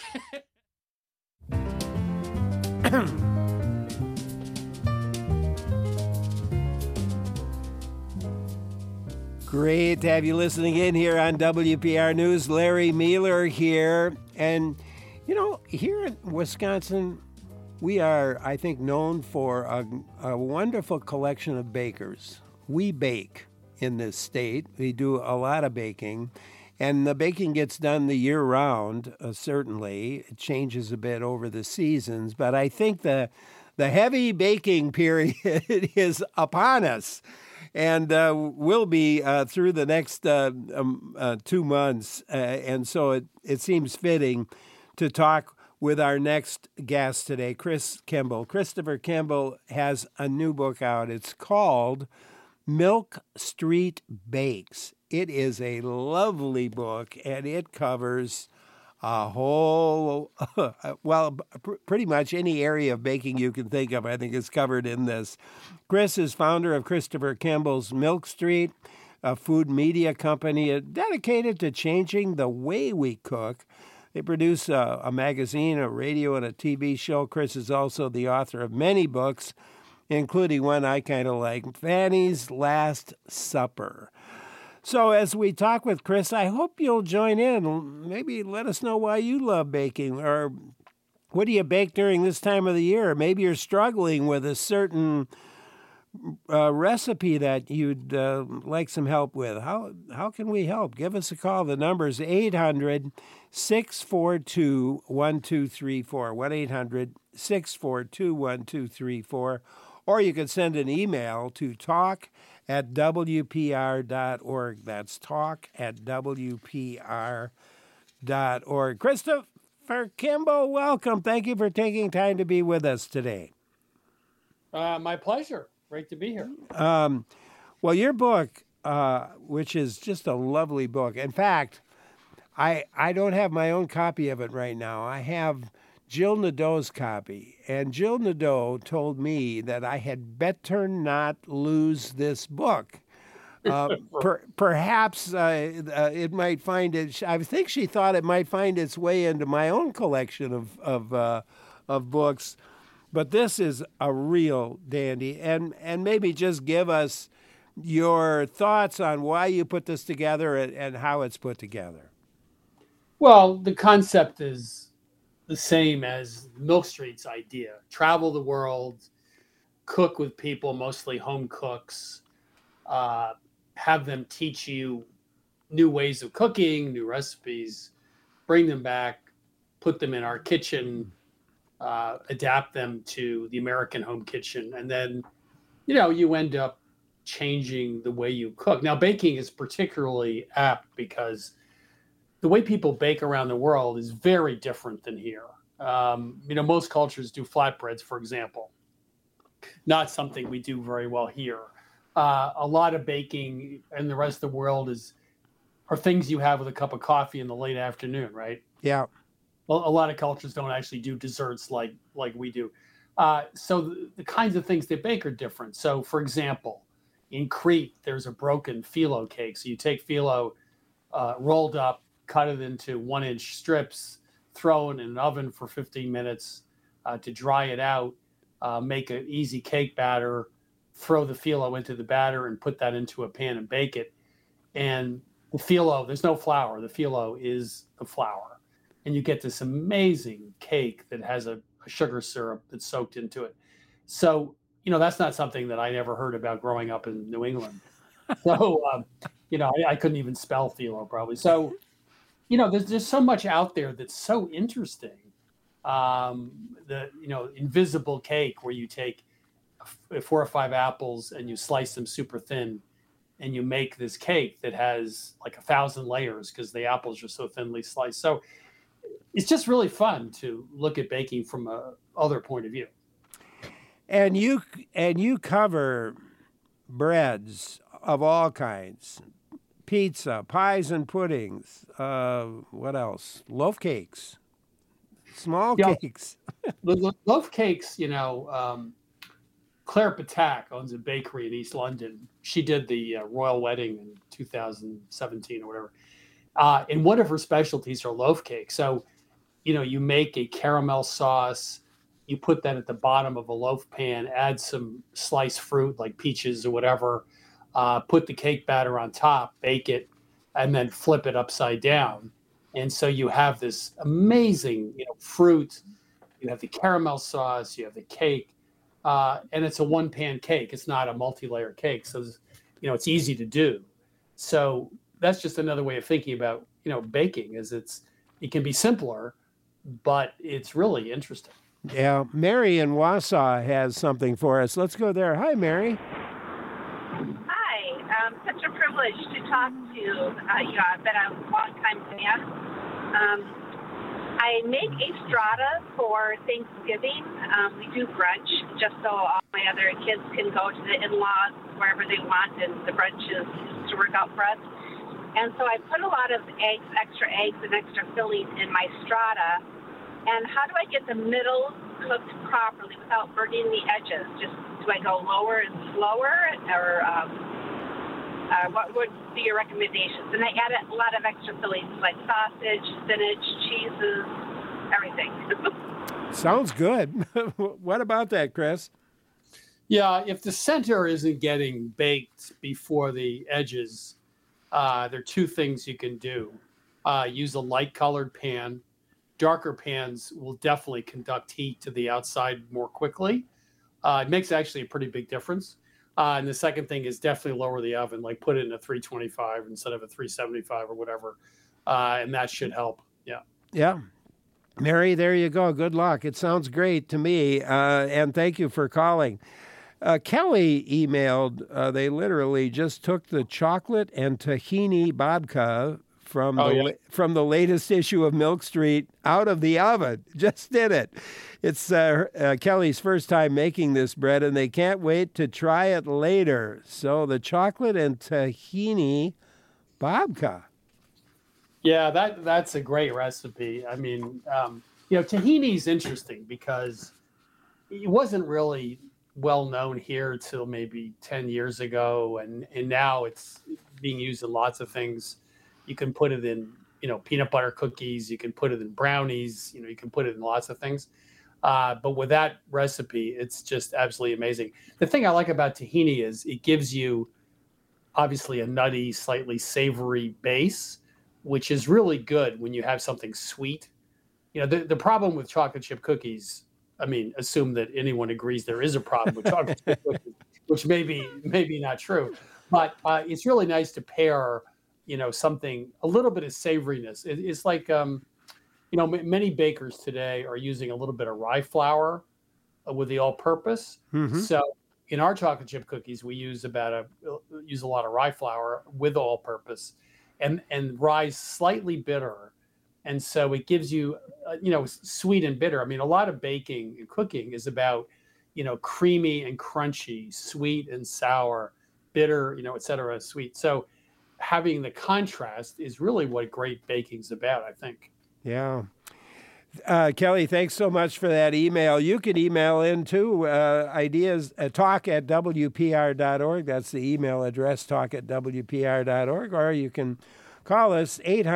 Great to have you listening in here on WPR News. Larry Mealer here. And, here in Wisconsin, we are, I think, known for a wonderful collection of bakers. We bake in this state. We do a lot of baking. And the baking gets done the year round, certainly. It changes a bit over the seasons. But I think the heavy baking period is upon us. And will be through the next 2 months. And so it seems fitting to talk with our next guest today, Chris Kimball. Christopher Kimball has a new book out. It's called Milk Street Bakes. It is a lovely book, and it covers a whole, pretty much any area of baking you can think of, I think is covered in this. Chris is founder of Christopher Kimball's Milk Street, a food media company dedicated to changing the way we cook. They produce a magazine, a radio, and a TV show. Chris is also the author of many books, including one I kind of like, Fanny's Last Supper. So as we talk with Chris, I hope you'll join in. Maybe let us know why you love baking, or what do you bake during this time of the year? Maybe you're struggling with a certain recipe that you'd like some help with. How can we help? Give us a call. The number is 800-642-1234, 1-800-642-1234, or you can send an email to talk@wpr.org. That's talk@wpr.org. Christopher Kimball, welcome. Thank you for taking time to be with us today. My pleasure. Great to be here. Well, your book, which is just a lovely book. In fact, I don't have my own copy of it right now. I have Jill Nadeau's copy. And Jill Nadeau told me that I had better not lose this book. Perhaps it might find it. I think she thought it might find its way into my own collection of books. But this is a real dandy. And maybe just give us your thoughts on why you put this together and how it's put together. Well, the concept is the same as Milk Street's idea. Travel the world, cook with people, mostly home cooks, have them teach you new ways of cooking, new recipes, bring them back, put them in our kitchen, adapt them to the American home kitchen. And then, you end up changing the way you cook. Now, baking is particularly apt because the way people bake around the world is very different than here. Most cultures do flatbreads, for example. Not something we do very well here. A lot of baking in the rest of the world are things you have with a cup of coffee in the late afternoon, right? Yeah. Well, a lot of cultures don't actually do desserts like we do. So the kinds of things they bake are different. So, for example, in Crete, there's a broken phyllo cake. So you take phyllo rolled up, cut it into 1-inch strips, throw it in an oven for 15 minutes to dry it out, make an easy cake batter, throw the phyllo into the batter and put that into a pan and bake it. And the phyllo, there's no flour. The phyllo is the flour. And you get this amazing cake that has a sugar syrup that's soaked into it. So, that's not something that I never heard about growing up in New England. So, I couldn't even spell phyllo probably. So, there's so much out there that's so interesting. The invisible cake where you take 4 or 5 apples and you slice them super thin, and you make this cake that has like 1,000 layers because the apples are so thinly sliced. So it's just really fun to look at baking from a other point of view. And you cover breads of all kinds, pizza, pies and puddings. What else? Loaf cakes, small cakes. The loaf cakes, Claire Patak owns a bakery in East London. She did the royal wedding in 2017 or whatever. And one of her specialties are loaf cakes. So, you make a caramel sauce, you put that at the bottom of a loaf pan, add some sliced fruit like peaches or whatever, put the cake batter on top, bake it, and then flip it upside down. And so you have this amazing, fruit. You have the caramel sauce, you have the cake, and it's a one-pan cake. It's not a multi-layer cake. So, it's easy to do. So that's just another way of thinking about, baking is it can be simpler, but it's really interesting. Yeah. Mary in Wausau has something for us. Let's go there. Hi, Mary. Hi. Such a privilege to talk to you. I've been a long-time fan. I make a strata for Thanksgiving. We do brunch just so all my other kids can go to the in-laws wherever they want, and the brunch is to work out for us. And so I put a lot of extra eggs and extra filling in my strata. And how do I get the middle cooked properly without burning the edges? Do I go lower and slower, or what would be your recommendations? And I add a lot of extra fillings like sausage, spinach, cheeses, everything. Sounds good. What about that, Chris? Yeah, if the center isn't getting baked before the edges, there are 2 things you can do. Use a light-colored pan. Darker pans will definitely conduct heat to the outside more quickly. It makes actually a pretty big difference. And the second thing is definitely lower the oven, like put it in a 325 instead of a 375 or whatever. And that should help. Yeah. Yeah. Mary, there you go. Good luck. It sounds great to me. And thank you for calling. Kelly emailed, they literally just took the chocolate and tahini babka from the latest issue of Milk Street out of the oven. Just did it. It's Kelly's first time making this bread, and they can't wait to try it later. So the chocolate and tahini babka. Yeah, that's a great recipe. I mean, tahini is interesting because it wasn't really well known here till maybe 10 years ago, and now it's being used in lots of things. You can put it in, peanut butter cookies. You can put it in brownies. You can put it in lots of things. But with that recipe, it's just absolutely amazing. The thing I like about tahini is it gives you obviously a nutty, slightly savory base, which is really good when you have something sweet. The problem with chocolate chip cookies, assume that anyone agrees there is a problem with chocolate chip cookies, which maybe not true. But it's really nice to pair something, a little bit of savoriness. It's like, many bakers today are using a little bit of rye flour with the all-purpose. Mm-hmm. So in our chocolate chip cookies, we use a lot of rye flour with all-purpose, and rye is slightly bitter, and so it gives you, sweet and bitter. A lot of baking and cooking is about, creamy and crunchy, sweet and sour, bitter, et cetera, sweet. So having the contrast is really what great baking's about, I think. Yeah. Kelly, thanks so much for that email. You can email in too, ideas, talk@wpr.org. That's the email address, talk@wpr.org. Or you can call us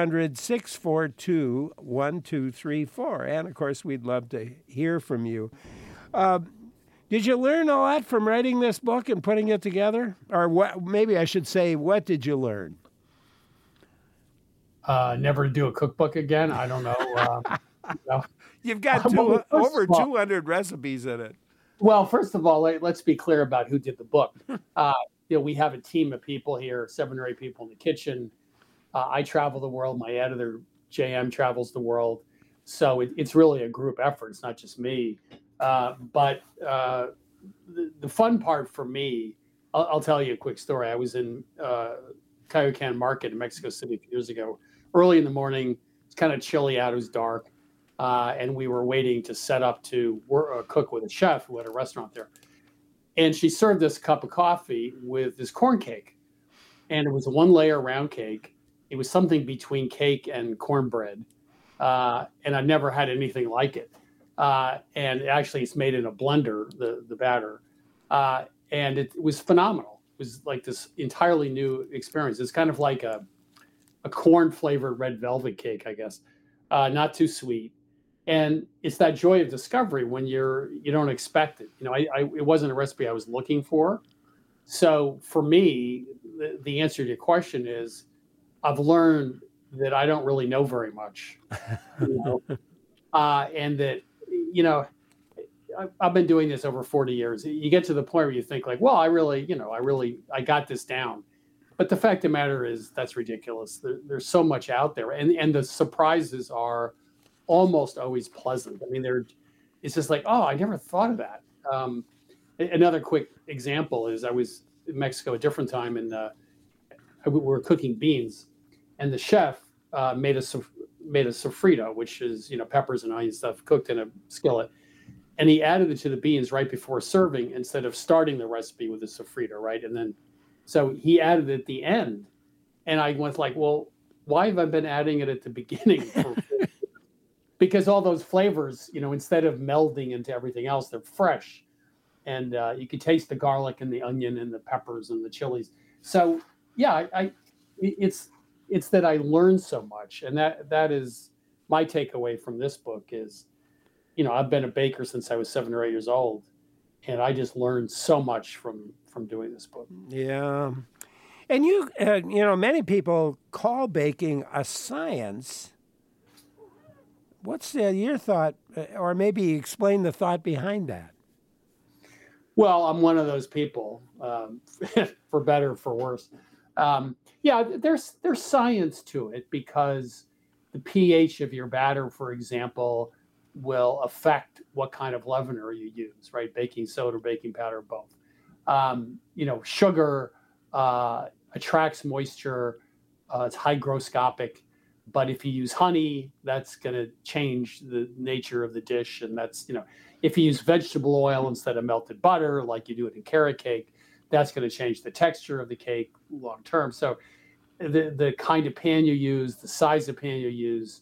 800-642-1234. And, of course, we'd love to hear from you. Did you learn a lot from writing this book and putting it together? Or what? Maybe I should say, what did you learn? Never to do a cookbook again. I don't know. You've got over 200 recipes in it. Well, first of all, let's be clear about who did the book. We have a team of people here, 7 or 8 people in the kitchen. I travel the world. My editor, JM, travels the world. So it's really a group effort. It's not just me. But the fun part for me, I'll tell you a quick story. I was in Coyoacán Market in Mexico City a few years ago. Early in the morning, it's kind of chilly out. It was dark, and we were waiting to set up to cook with a chef who had a restaurant there. And she served us a cup of coffee with this corn cake, and it was a 1-layer round cake. It was something between cake and cornbread, and I never had anything like it. And actually, it's made in a blender, the batter, and it was phenomenal. It was like this entirely new experience. It's kind of like a corn-flavored red velvet cake, I guess, not too sweet. And it's that joy of discovery when you don't expect it. It wasn't a recipe I was looking for. So for me, the answer to your question is, I've learned that I don't really know very much, and that, I've been doing this over 40 years. You get to the point where you think like, well, I got this down. But the fact of the matter is that's ridiculous. There's so much out there. And the surprises are almost always pleasant. I mean, it's just like, oh, I never thought of that. Another quick example is I was in Mexico a different time, and we were cooking beans, and the chef made a sofrito, which is peppers and onion stuff cooked in a skillet, and he added it to the beans right before serving instead of starting the recipe with the sofrito, right? And then so he added it at the end, and I went like, well, why have I been adding it at the beginning? Because all those flavors, instead of melding into everything else, they're fresh, and you can taste the garlic and the onion and the peppers and the chilies. So yeah, it's that I learned so much, and that is my takeaway from this book is, I've been a baker since I was 7 or 8 years old, and I just learned so much from doing this book. Yeah, and many people call baking a science. What's your thought, or maybe explain the thought behind that? Well, I'm one of those people, for better or for worse. There's science to it because the pH of your batter, for example, will affect what kind of leavener you use, right? Baking soda, baking powder, both. Sugar attracts moisture. It's hygroscopic. But if you use honey, that's going to change the nature of the dish. And that's, if you use vegetable oil instead of melted butter, like you do it in carrot cake, that's going to change the texture of the cake long term. So the kind of pan you use, the size of pan you use,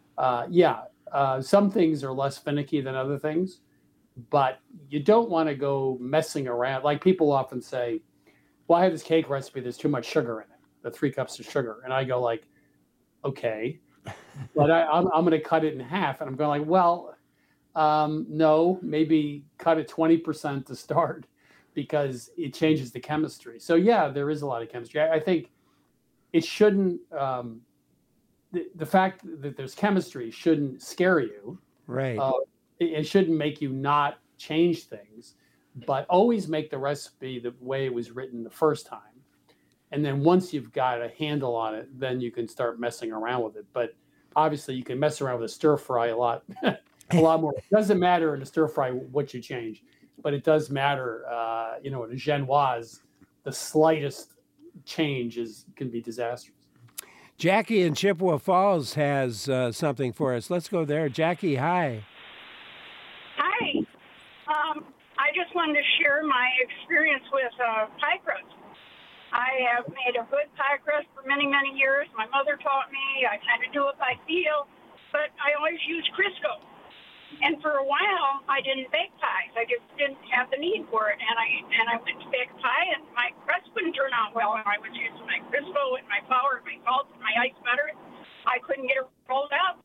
some things are less finicky than other things, but you don't want to go messing around. Like people often say, well, I have this cake recipe, there's too much sugar in it, the 3 cups of sugar. And I go like, okay, but I'm going to cut it in half. And I'm going like, well, no, maybe cut it 20% to start because it changes the chemistry. So yeah, there is a lot of chemistry. I think it shouldn't, the fact that there's chemistry shouldn't scare you. Right. It shouldn't make you not change things, but always make the recipe the way it was written the first time. And then once you've got a handle on it, then you can start messing around with it. But obviously you can mess around with a stir fry a lot more. It doesn't matter in a stir fry what you change, but it does matter, in a genoise, the slightest change can be disastrous. Jackie in Chippewa Falls has something for us. Let's go there. Jackie, hi. Hi. I just wanted to share my experience with pie crust. I have made a good pie crust for many, many years. My mother taught me. I kind of do it by feel, but I always use Crisco. And for a while, I didn't bake pies. I just didn't have the need for it. And I went to bake a pie, and my crust wouldn't turn out well. And I was using my Crisco and my flour and my salt and my ice butter. I couldn't get it rolled out.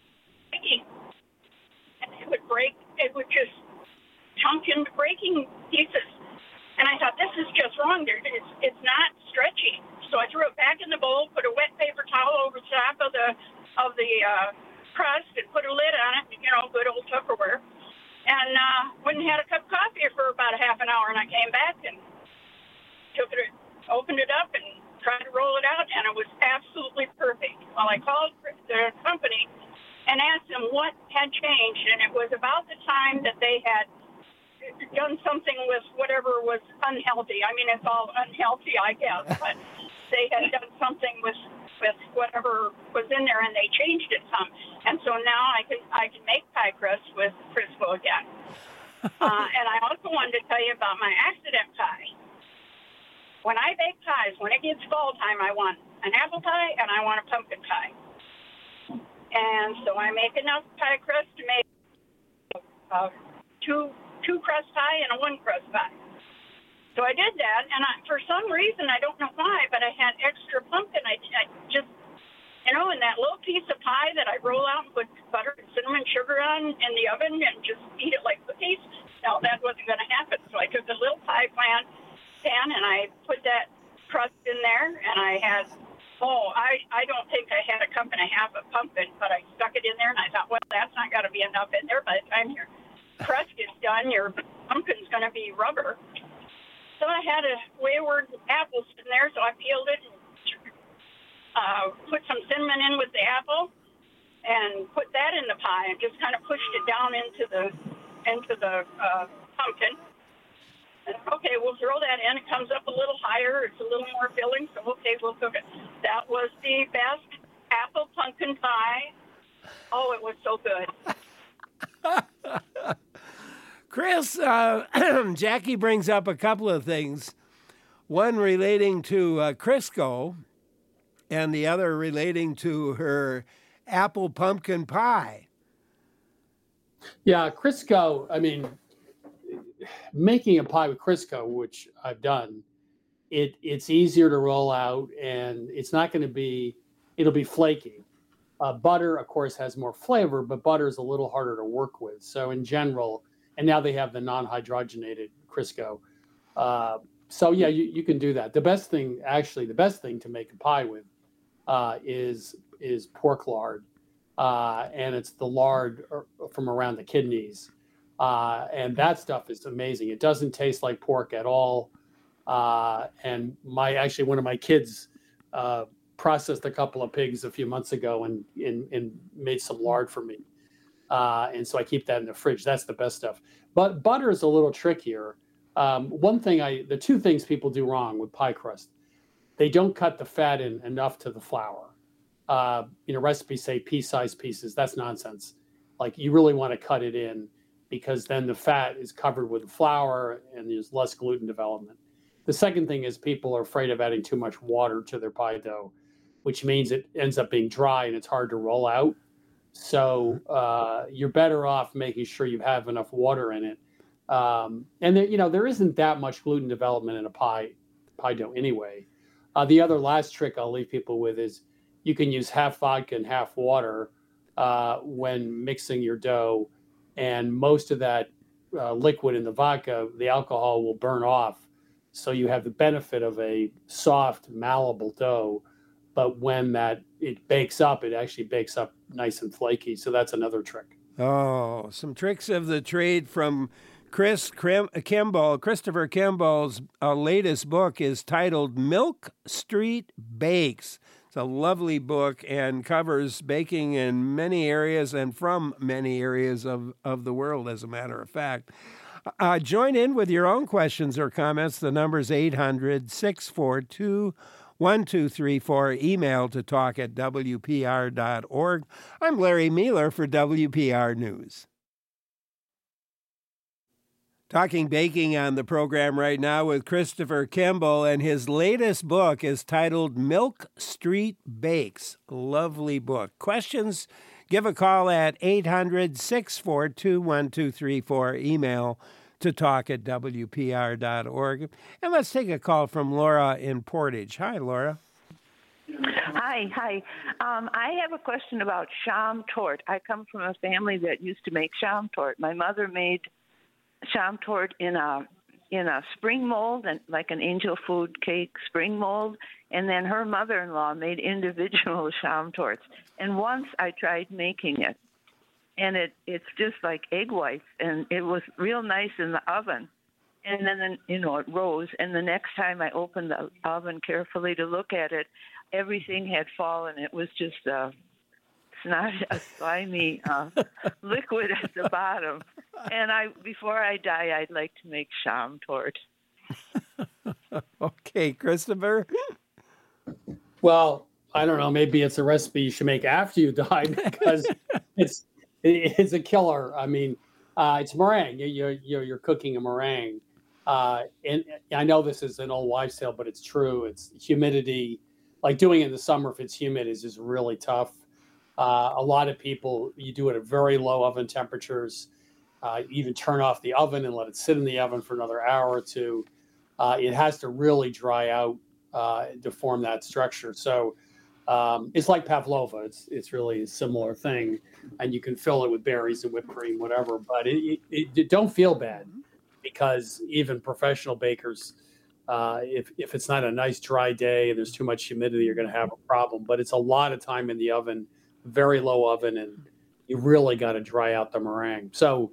And it would break. It would just chunk into breaking pieces. And I thought, this is just wrong. It's not stretchy. So I threw it back in the bowl, put a wet paper towel over the top of the crust, and put a lid on it, good old Tupperware. And went and had a cup of coffee for about a half an hour. And I came back and opened it up and tried to roll it out, and it was absolutely perfect. Well, I called the company and asked them what had changed, and it was about the time that they had done something with whatever was unhealthy. I mean, it's all unhealthy, I guess, but they had done something with whatever was in there, and they changed it some. And so now I can make pie crust with Crisco again. And I also wanted to tell you about my accident pie. When I bake pies, when it gets fall time, I want an apple pie and I want a pumpkin pie. And so I make enough pie crust to make two crust pie and a one crust pie. So I did that, and for some reason, I don't know why, but I had extra pumpkin. I just, in that little piece of pie that I roll out and put butter and cinnamon sugar on in the oven and just eat it like cookies. No, that wasn't going to happen. So I took a little pie pan and I put that crust in there, and I had, I don't think I had a cup and a half of pumpkin, but I stuck it in there, and I thought, well, that's not going to be enough in there. By the time your crust gets done, your pumpkin's going to be rubber. So I had a wayward apple in there, so I peeled it and put some cinnamon in with the apple and put that in the pie and just kind of pushed it down into the pumpkin. And, okay, we'll throw that in. It comes up a little higher. It's a little more filling, so okay, we'll cook it. That was the best apple pumpkin pie. Oh, it was so good. Chris, Jackie brings up a couple of things, one relating to Crisco and the other relating to her apple pumpkin pie. Yeah, Crisco, I mean, making a pie with Crisco, which I've done, it's easier to roll out, and it's not going to be, it'll be flaky. Butter, of course, has more flavor, but butter is a little harder to work with. So in general, and now they have the non-hydrogenated Crisco. So yeah, you can do that. The best thing to make a pie with is pork lard. And it's the lard from around the kidneys. And that stuff is amazing. It doesn't taste like pork at all. And one of my kids processed a couple of pigs a few months ago and made some lard for me. And so I keep that in the fridge. That's the best stuff. But butter is a little trickier. The two things people do wrong with pie crust, they don't cut the fat in enough to the flour. Recipes say pea-sized pieces. That's nonsense. Like, you really want to cut it in, because then the fat is covered with the flour and there's less gluten development. The second thing is people are afraid of adding too much water to their pie dough, which means it ends up being dry and it's hard to roll out. So you're better off making sure you have enough water in it. And there isn't that much gluten development in a pie dough anyway. The other last trick I'll leave people with is you can use half vodka and half water when mixing your dough, and most of that liquid in the vodka, the alcohol will burn off. So you have the benefit of a soft, malleable dough, but when it bakes up, it actually bakes up nice and flaky. So that's another trick. Oh, some tricks of the trade from Christopher Kimball's latest book is titled Milk Street Bakes. It's a lovely book and covers baking in many areas and from many areas of the world, as a matter of fact. Join in with your own questions or comments. The number's 800-642-1234. Email to talk@wpr.org. I'm Larry Mealer for WPR News. Talking baking on the program right now with Christopher Kimball, and his latest book is titled Milk Street Bakes. Lovely book. Questions? Give a call at 800-642-1234. Email to talk@wpr.org. And let's take a call from Laura in Portage. Hi, Laura. Hi. I have a question about sham tort. I come from a family that used to make sham tort. My mother made sham tort in a spring mold, and like an angel food cake spring mold, and then her mother-in-law made individual sham torts. And once I tried making it, and it's just like egg whites, and it was real nice in the oven. And then it rose, and the next time I opened the oven carefully to look at it, everything had fallen. It was just not a slimy liquid at the bottom. And before I die, I'd like to make sham tort. Okay, Christopher? Well, I don't know. Maybe it's a recipe you should make after you die because it's a killer. I mean, it's meringue. You're cooking a meringue. And I know this is an old wives' tale, but it's true. It's humidity. Like doing it in the summer, if it's humid, is just really tough. A lot of people, you do it at very low oven temperatures. You even turn off the oven and let it sit in the oven for another hour or two. It has to really dry out to form that structure. So it's like pavlova. It's really a similar thing, and you can fill it with berries and whipped cream, whatever. But it don't feel bad, because even professional bakers, if it's not a nice dry day and there's too much humidity, you're going to have a problem. But it's a lot of time in the oven, very low oven, and you really got to dry out the meringue. So,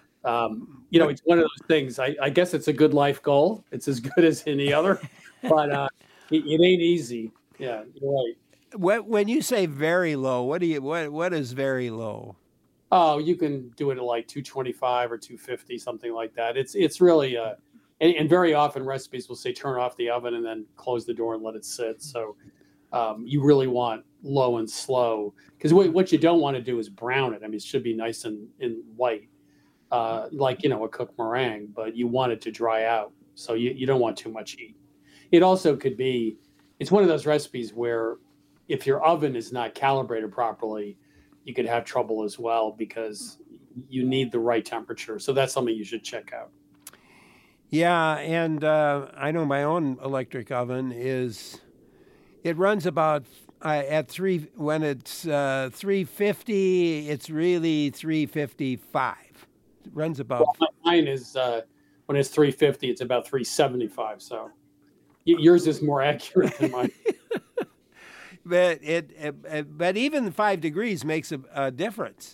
it's one of those things. I guess it's a good life goal. It's as good as any other, but it ain't easy. Yeah, you're right. When you say very low, what is very low? Oh, you can do it at like 225 or 250, something like that. It's really and very often recipes will say turn off the oven and then close the door and let it sit. So you really want low and slow, because what you don't want to do is brown it. I mean, it should be nice and white, like a cooked meringue, but you want it to dry out. So you don't want too much heat. It also could be, it's one of those recipes where if your oven is not calibrated properly, you could have trouble as well, because you need the right temperature. So that's something you should check out. Yeah, and I know my own electric oven it runs about when it's 350, it's really 355. It runs about. Well, mine is when it's 350, it's about 375. So yours is more accurate than mine. But even 5 degrees makes a difference.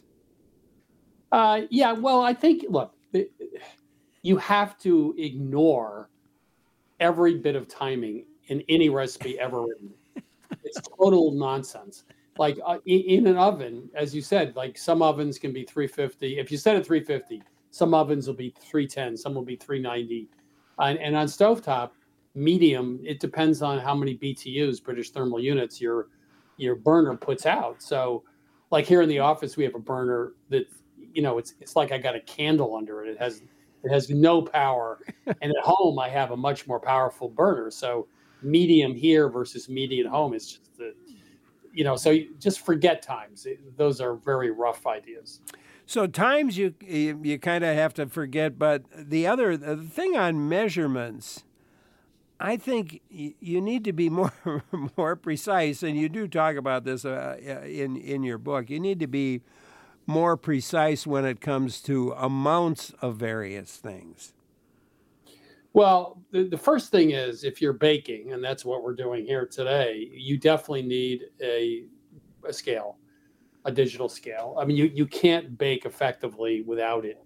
Yeah, well, I think, look, you have to ignore every bit of timing in any recipe ever written. It's total nonsense. Like in an oven, as you said, like some ovens can be 350. If you set it 350, some ovens will be 310, some will be 390. And on stovetop, medium, it depends on how many BTUs, British thermal units, your burner puts out. So like here in the office, we have a burner that, it's like I got a candle under it. It has no power. And at home, I have a much more powerful burner. So medium here versus medium at home is just so you just forget times. Those are very rough ideas. So times you kind of have to forget, but the thing on measurements, I think you need to be more precise, and you do talk about this in your book. You need to be more precise when it comes to amounts of various things. Well, the first thing is, if you're baking, and that's what we're doing here today, you definitely need a scale, a digital scale. I mean, you can't bake effectively without it.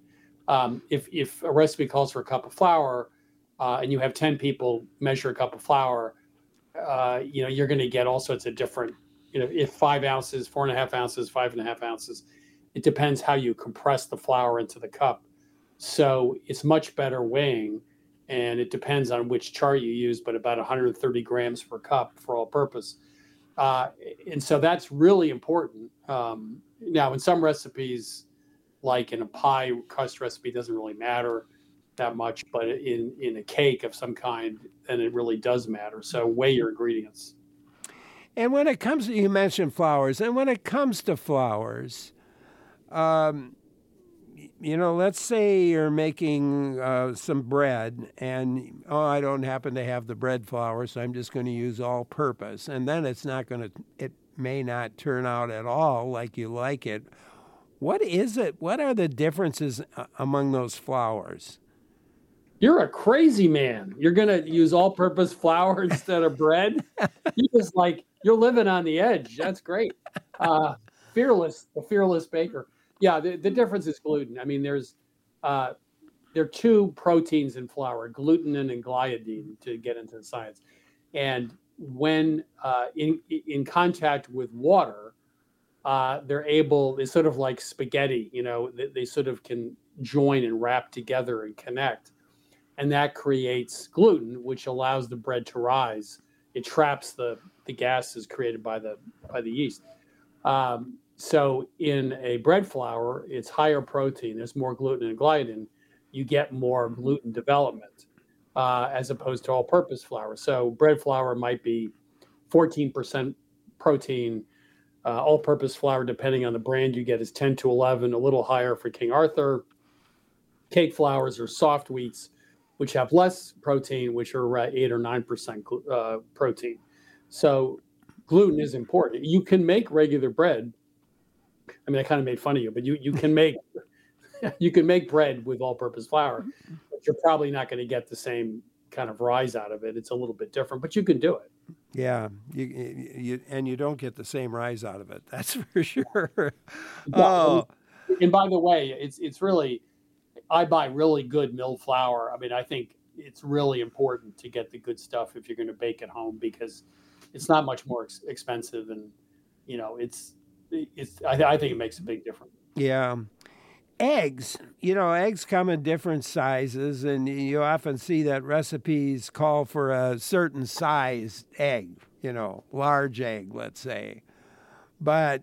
If a recipe calls for a cup of flour, and you have 10 people measure a cup of flour, you're going to get all sorts of different, if 5 ounces, 4.5 ounces, 5.5 ounces, it depends how you compress the flour into the cup. So it's much better weighing, and it depends on which chart you use, but about 130 grams per cup for all purpose. And so that's really important. Now, in some recipes, like in a pie crust recipe, doesn't really matter that much, but in a cake of some kind, then it really does matter. So weigh your ingredients. And when it comes to, you mentioned flours, and when it comes to flours, let's say you're making some bread, and I don't happen to have the bread flour, so I'm just going to use all-purpose, and then it may not turn out at all like you like it. What is it? What are the differences among those flours? You're a crazy man. You're going to use all-purpose flour instead of bread? You're living on the edge. That's great. The fearless baker. Yeah, the difference is gluten. I mean, there are 2 proteins in flour, glutenin and gliadin, to get into the science. And when in contact with water, it's sort of like spaghetti, they sort of can join and wrap together and connect. And that creates gluten, which allows the bread to rise. It traps the gases created by the yeast. So in a bread flour, it's higher protein. There's more gluten and gliadin. You get more gluten development as opposed to all-purpose flour. So bread flour might be 14% protein. All-purpose flour, depending on the brand you get, is 10 to 11, a little higher for King Arthur. Cake flours are soft wheats, which have less protein, which are 8 or 9% protein. So gluten is important. You can make regular bread. I mean, I kind of made fun of you, but you can make you can make bread with all-purpose flour, but you're probably not going to get the same kind of rise out of it. It's a little bit different, but you can do it. Yeah, you don't get the same rise out of it. That's for sure. And by the way, it's really, I buy really good milled flour. I mean, I think it's really important to get the good stuff if you're going to bake at home, because it's not much more expensive, and I think it makes a big difference. Yeah. Eggs, eggs come in different sizes, and you often see that recipes call for a certain size egg, large egg, let's say. But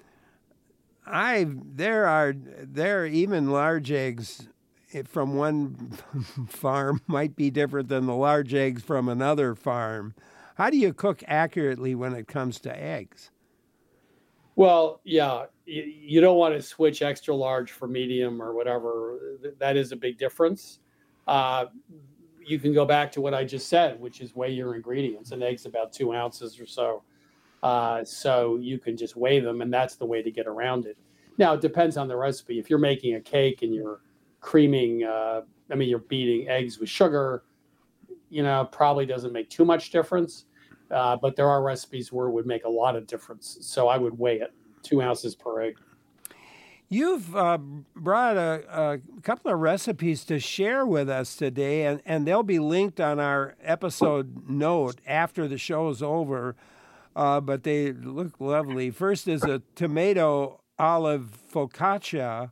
there are even large eggs from one farm might be different than the large eggs from another farm. How do you cook accurately when it comes to eggs? Well, yeah, you don't want to switch extra large for medium or whatever. That is a big difference. You can go back to what I just said, which is weigh your ingredients. An egg's about 2 ounces or so. So you can just weigh them, and that's the way to get around it. Now, it depends on the recipe. If you're making a cake and you're creaming, you're beating eggs with sugar, probably doesn't make too much difference. But there are recipes where it would make a lot of difference. So I would weigh it, 2 ounces per egg. You've brought a couple of recipes to share with us today, and they'll be linked on our episode note after the show's over. But they look lovely. First is a tomato olive focaccia.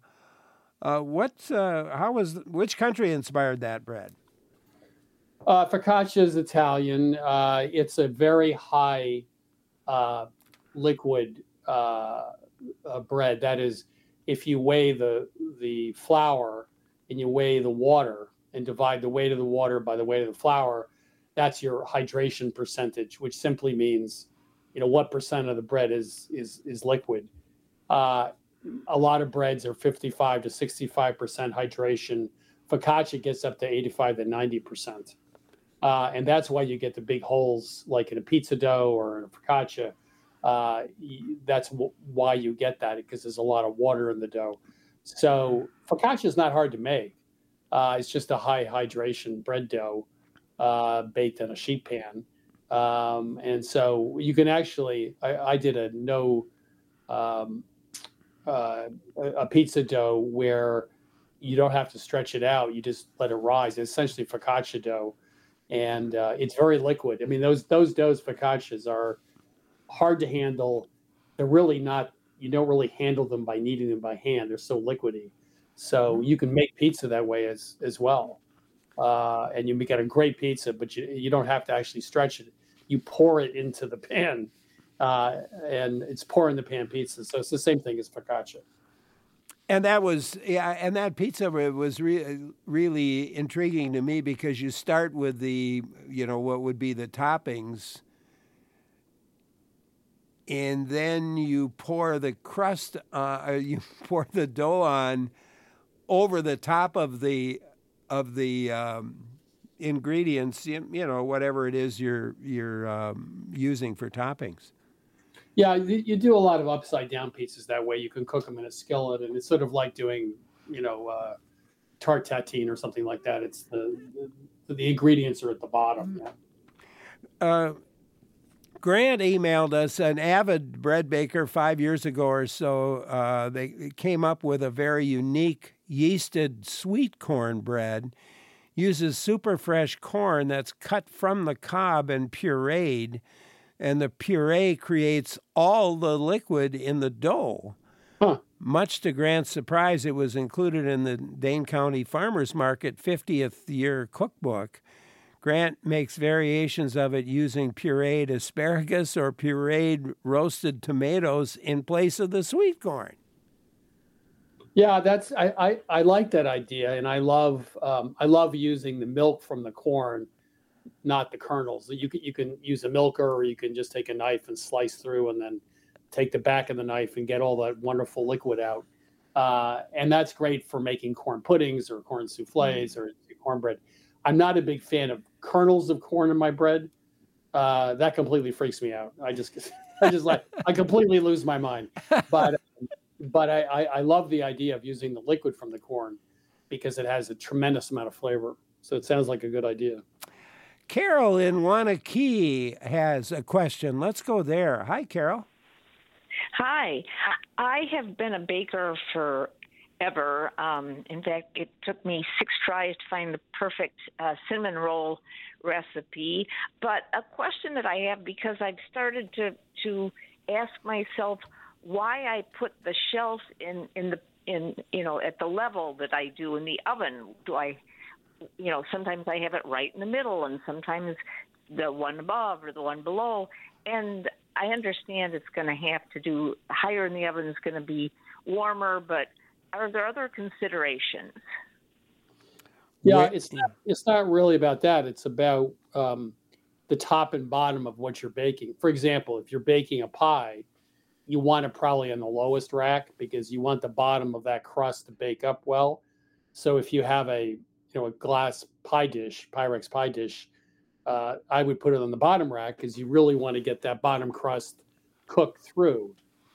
Which country inspired that bread? Focaccia is Italian. It's a very high liquid bread. That is, if you weigh the flour and you weigh the water and divide the weight of the water by the weight of the flour, that's your hydration percentage, which simply means, what percent of the bread is liquid. A lot of breads are 55 to 65% hydration. Focaccia gets up to 85 to 90%. And that's why you get the big holes like in a pizza dough or in a focaccia. That's why you get that, because there's a lot of water in the dough. So focaccia is not hard to make. It's just a high hydration bread dough baked in a sheet pan. And so you can actually, I did a pizza dough where you don't have to stretch it out. You just let it rise. It's essentially focaccia dough. And it's very liquid. I mean, those doughs focaccias are hard to handle. They're really not. You don't really handle them by kneading them by hand. They're so liquidy. So you can make pizza that way as well, and you get a great pizza. But you don't have to actually stretch it. You pour it into the pan, and it's pour in the pan pizza. So it's the same thing as focaccia. And that pizza was really intriguing to me, because you start with the, what would be the toppings, and then you pour the crust, you pour the dough on over the top of the ingredients, whatever it is you're using for toppings. Yeah, you do a lot of upside down pizzas that way. You can cook them in a skillet, and it's sort of like doing, tarte tatin or something like that. It's the ingredients are at the bottom. Yeah. Grant emailed us, an avid bread baker 5 years ago or so. They came up with a very unique yeasted sweet corn bread. Uses super fresh corn that's cut from the cob and pureed. and the puree creates all the liquid in the dough. Huh. Much to Grant's surprise, it was included in the Dane County Farmers Market 50th year cookbook. Grant makes variations of it using pureed asparagus or pureed roasted tomatoes in place of the sweet corn. Yeah, I like that idea, and I love using the milk from the corn, not the kernels. You can use a milker, or you can just take a knife and slice through, and then take the back of the knife and get all that wonderful liquid out. And that's great for making corn puddings or corn souffles or cornbread. I'm not a big fan of kernels of corn in my bread. That completely freaks me out. I completely lose my mind. But I love the idea of using the liquid from the corn because it has a tremendous amount of flavor. So it sounds like a good idea. Carol in Wanakee has a question. Let's go there. Hi, Carol. Hi. I have been a baker forever. In fact, it took me 6 tries to find the perfect cinnamon roll recipe. But a question that I have, because I've started to ask myself why I put the shelf in at the level that I do in the oven. Do I, sometimes I have it right in the middle, and sometimes the one above or the one below. And I understand it's going to have to do higher in the oven is going to be warmer, but are there other considerations? Yeah, it's not really about that. It's about the top and bottom of what you're baking. For example, if you're baking a pie, you want it probably on the lowest rack because you want the bottom of that crust to bake up well. So if you have a glass pie dish, Pyrex pie dish, I would put it on the bottom rack because you really want to get that bottom crust cooked through.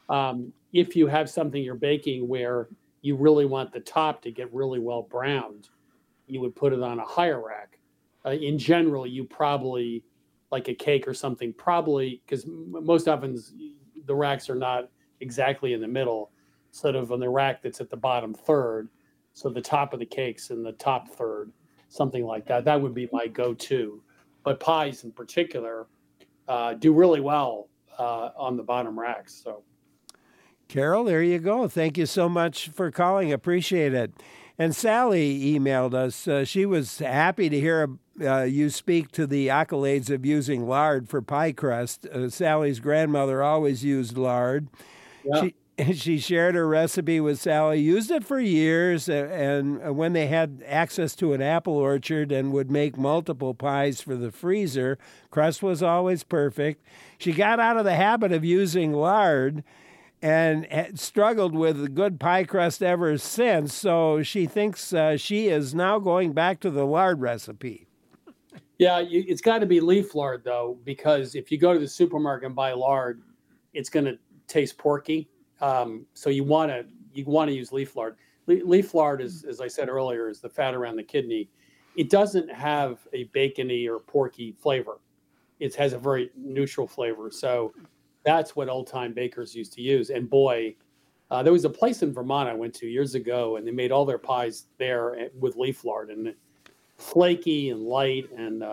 If you have something you're baking where you really want the top to get really well browned, you would put it on a higher rack. In general, you probably, like a cake or something, probably, because most ovens, the racks are not exactly in the middle, sort of on the rack that's at the bottom third. So the top of the cake's in the top third, something like that. That would be my go-to. But pies in particular do really well on the bottom racks. So, Carol, there you go. Thank you so much for calling. Appreciate it. And Sally emailed us. She was happy to hear you speak to the accolades of using lard for pie crust. Sally's grandmother always used lard. Yeah. She shared her recipe with Sally, used it for years, and when they had access to an apple orchard and would make multiple pies for the freezer, crust was always perfect. She got out of the habit of using lard and struggled with a good pie crust ever since, so she thinks she is now going back to the lard recipe. Yeah, it's got to be leaf lard, though, because if you go to the supermarket and buy lard, it's going to taste porky. So you want to use leaf lard. Leaf lard is, as I said earlier, is the fat around the kidney. It doesn't have a bacony or porky flavor. It has a very neutral flavor. So that's what old time bakers used to use. And boy, there was a place in Vermont I went to years ago, and they made all their pies there with leaf lard, and flaky and light, and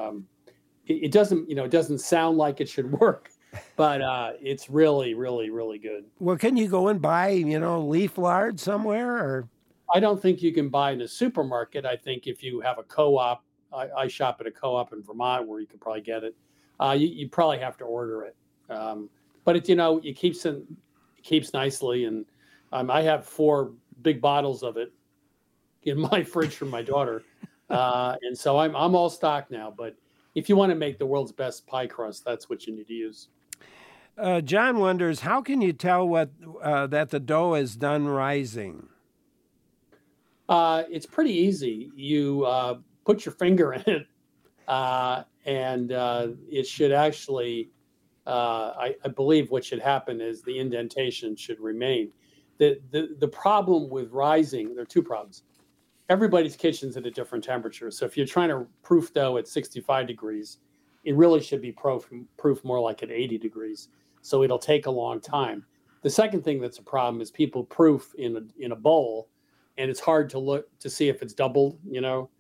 it doesn't sound like it should work. But it's really, really, really good. Well, can you go and buy, leaf lard somewhere? Or I don't think you can buy in a supermarket. I think if you have a co-op, I shop at a co-op in Vermont where you could probably get it. You probably have to order it. But it keeps nicely. And I have 4 big bottles of it in my fridge for my daughter. And so I'm all stocked now. But if you want to make the world's best pie crust, that's what you need to use. John wonders, how can you tell that the dough is done rising? It's pretty easy. You put your finger in it, and it should actually, I believe what should happen is the indentation should remain. The problem with rising, there are 2 problems. Everybody's kitchen's at a different temperature. So if you're trying to proof dough at 65 degrees, it really should be proof more like at 80 degrees. So it'll take a long time. The second thing that's a problem is people proof in a bowl, and it's hard to look to see if it's doubled.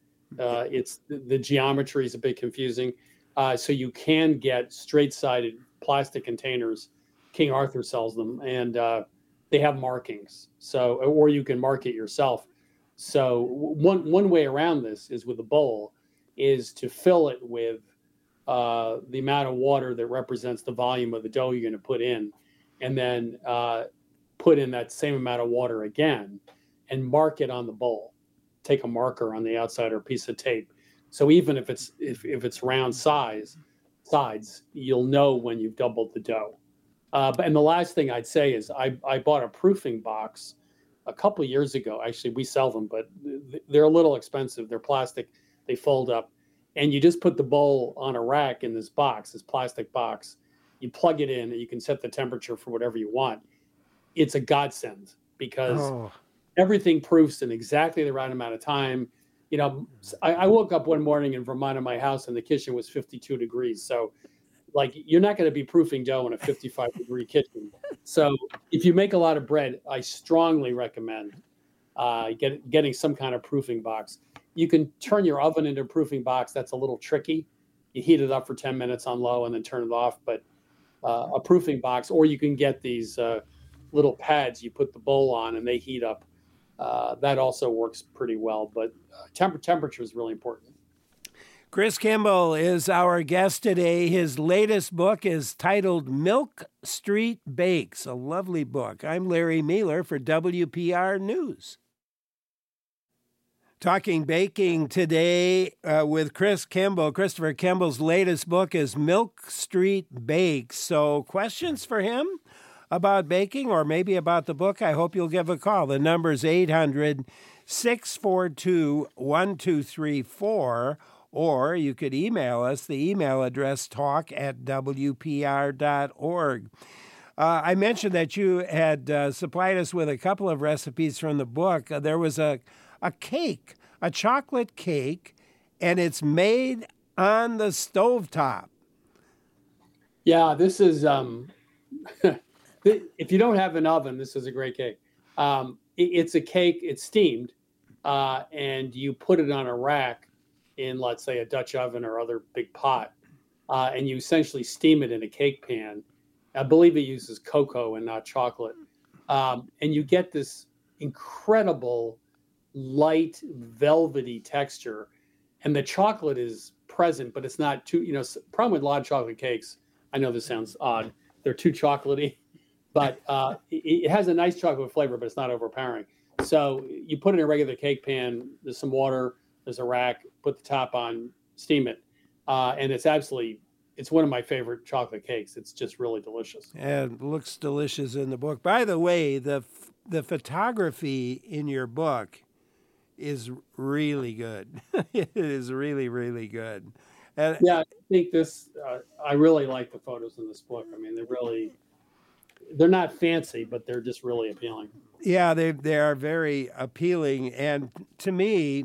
It's the geometry is a bit confusing. So you can get straight-sided plastic containers. King Arthur sells them, and they have markings. So, or you can mark it yourself. So one way around this is with a bowl, is to fill it with the amount of water that represents the volume of the dough you're going to put in, and then put in that same amount of water again, and mark it on the bowl. Take a marker on the outside or a piece of tape. So even if it's round sides, you'll know when you've doubled the dough. And the last thing I'd say is I bought a proofing box a couple of years ago. Actually, we sell them, but they're a little expensive. They're plastic. They fold up. And you just put the bowl on a rack in this box, this plastic box. You plug it in, and you can set the temperature for whatever you want. It's a godsend because everything proofs in exactly the right amount of time. You know, I woke up one morning in Vermont in my house, and the kitchen was 52 degrees. So, like, you're not going to be proofing dough in a 55-degree kitchen. So if you make a lot of bread, I strongly recommend getting some kind of proofing box. You can turn your oven into a proofing box. That's a little tricky. You heat it up for 10 minutes on low and then turn it off. But a proofing box, or you can get these little pads you put the bowl on and they heat up. That also works pretty well. But temperature is really important. Chris Kimball is our guest today. His latest book is titled Milk Street Bakes, a lovely book. I'm Larry Mealer for WPR News. Talking baking today with Chris Kimball. Christopher Kimball's latest book is Milk Street Bakes. So questions for him about baking or maybe about the book, I hope you'll give a call. The number's 800-642-1234. Or you could email us, the email address talk@wpr.org. I mentioned that you had supplied us with a couple of recipes from the book. There was a cake, a chocolate cake, and it's made on the stovetop. Yeah, this is, if you don't have an oven, this is a great cake. It's a cake, it's steamed, and you put it on a rack in, let's say, a Dutch oven or other big pot, and you essentially steam it in a cake pan. I believe it uses cocoa and not chocolate. And you get this incredible light, velvety texture. And the chocolate is present, but it's not too, problem with a lot of chocolate cakes, I know this sounds odd, they're too chocolatey, but it has a nice chocolate flavor, but it's not overpowering. So you put it in a regular cake pan, there's some water, there's a rack, put the top on, steam it. And it's one of my favorite chocolate cakes. It's just really delicious. And looks delicious in the book. By the way, the photography in your book is really good. It is really, really good. And yeah, I think I really like the photos in this book. I mean, they're not fancy, but they're just really appealing. Yeah, they are very appealing. And to me,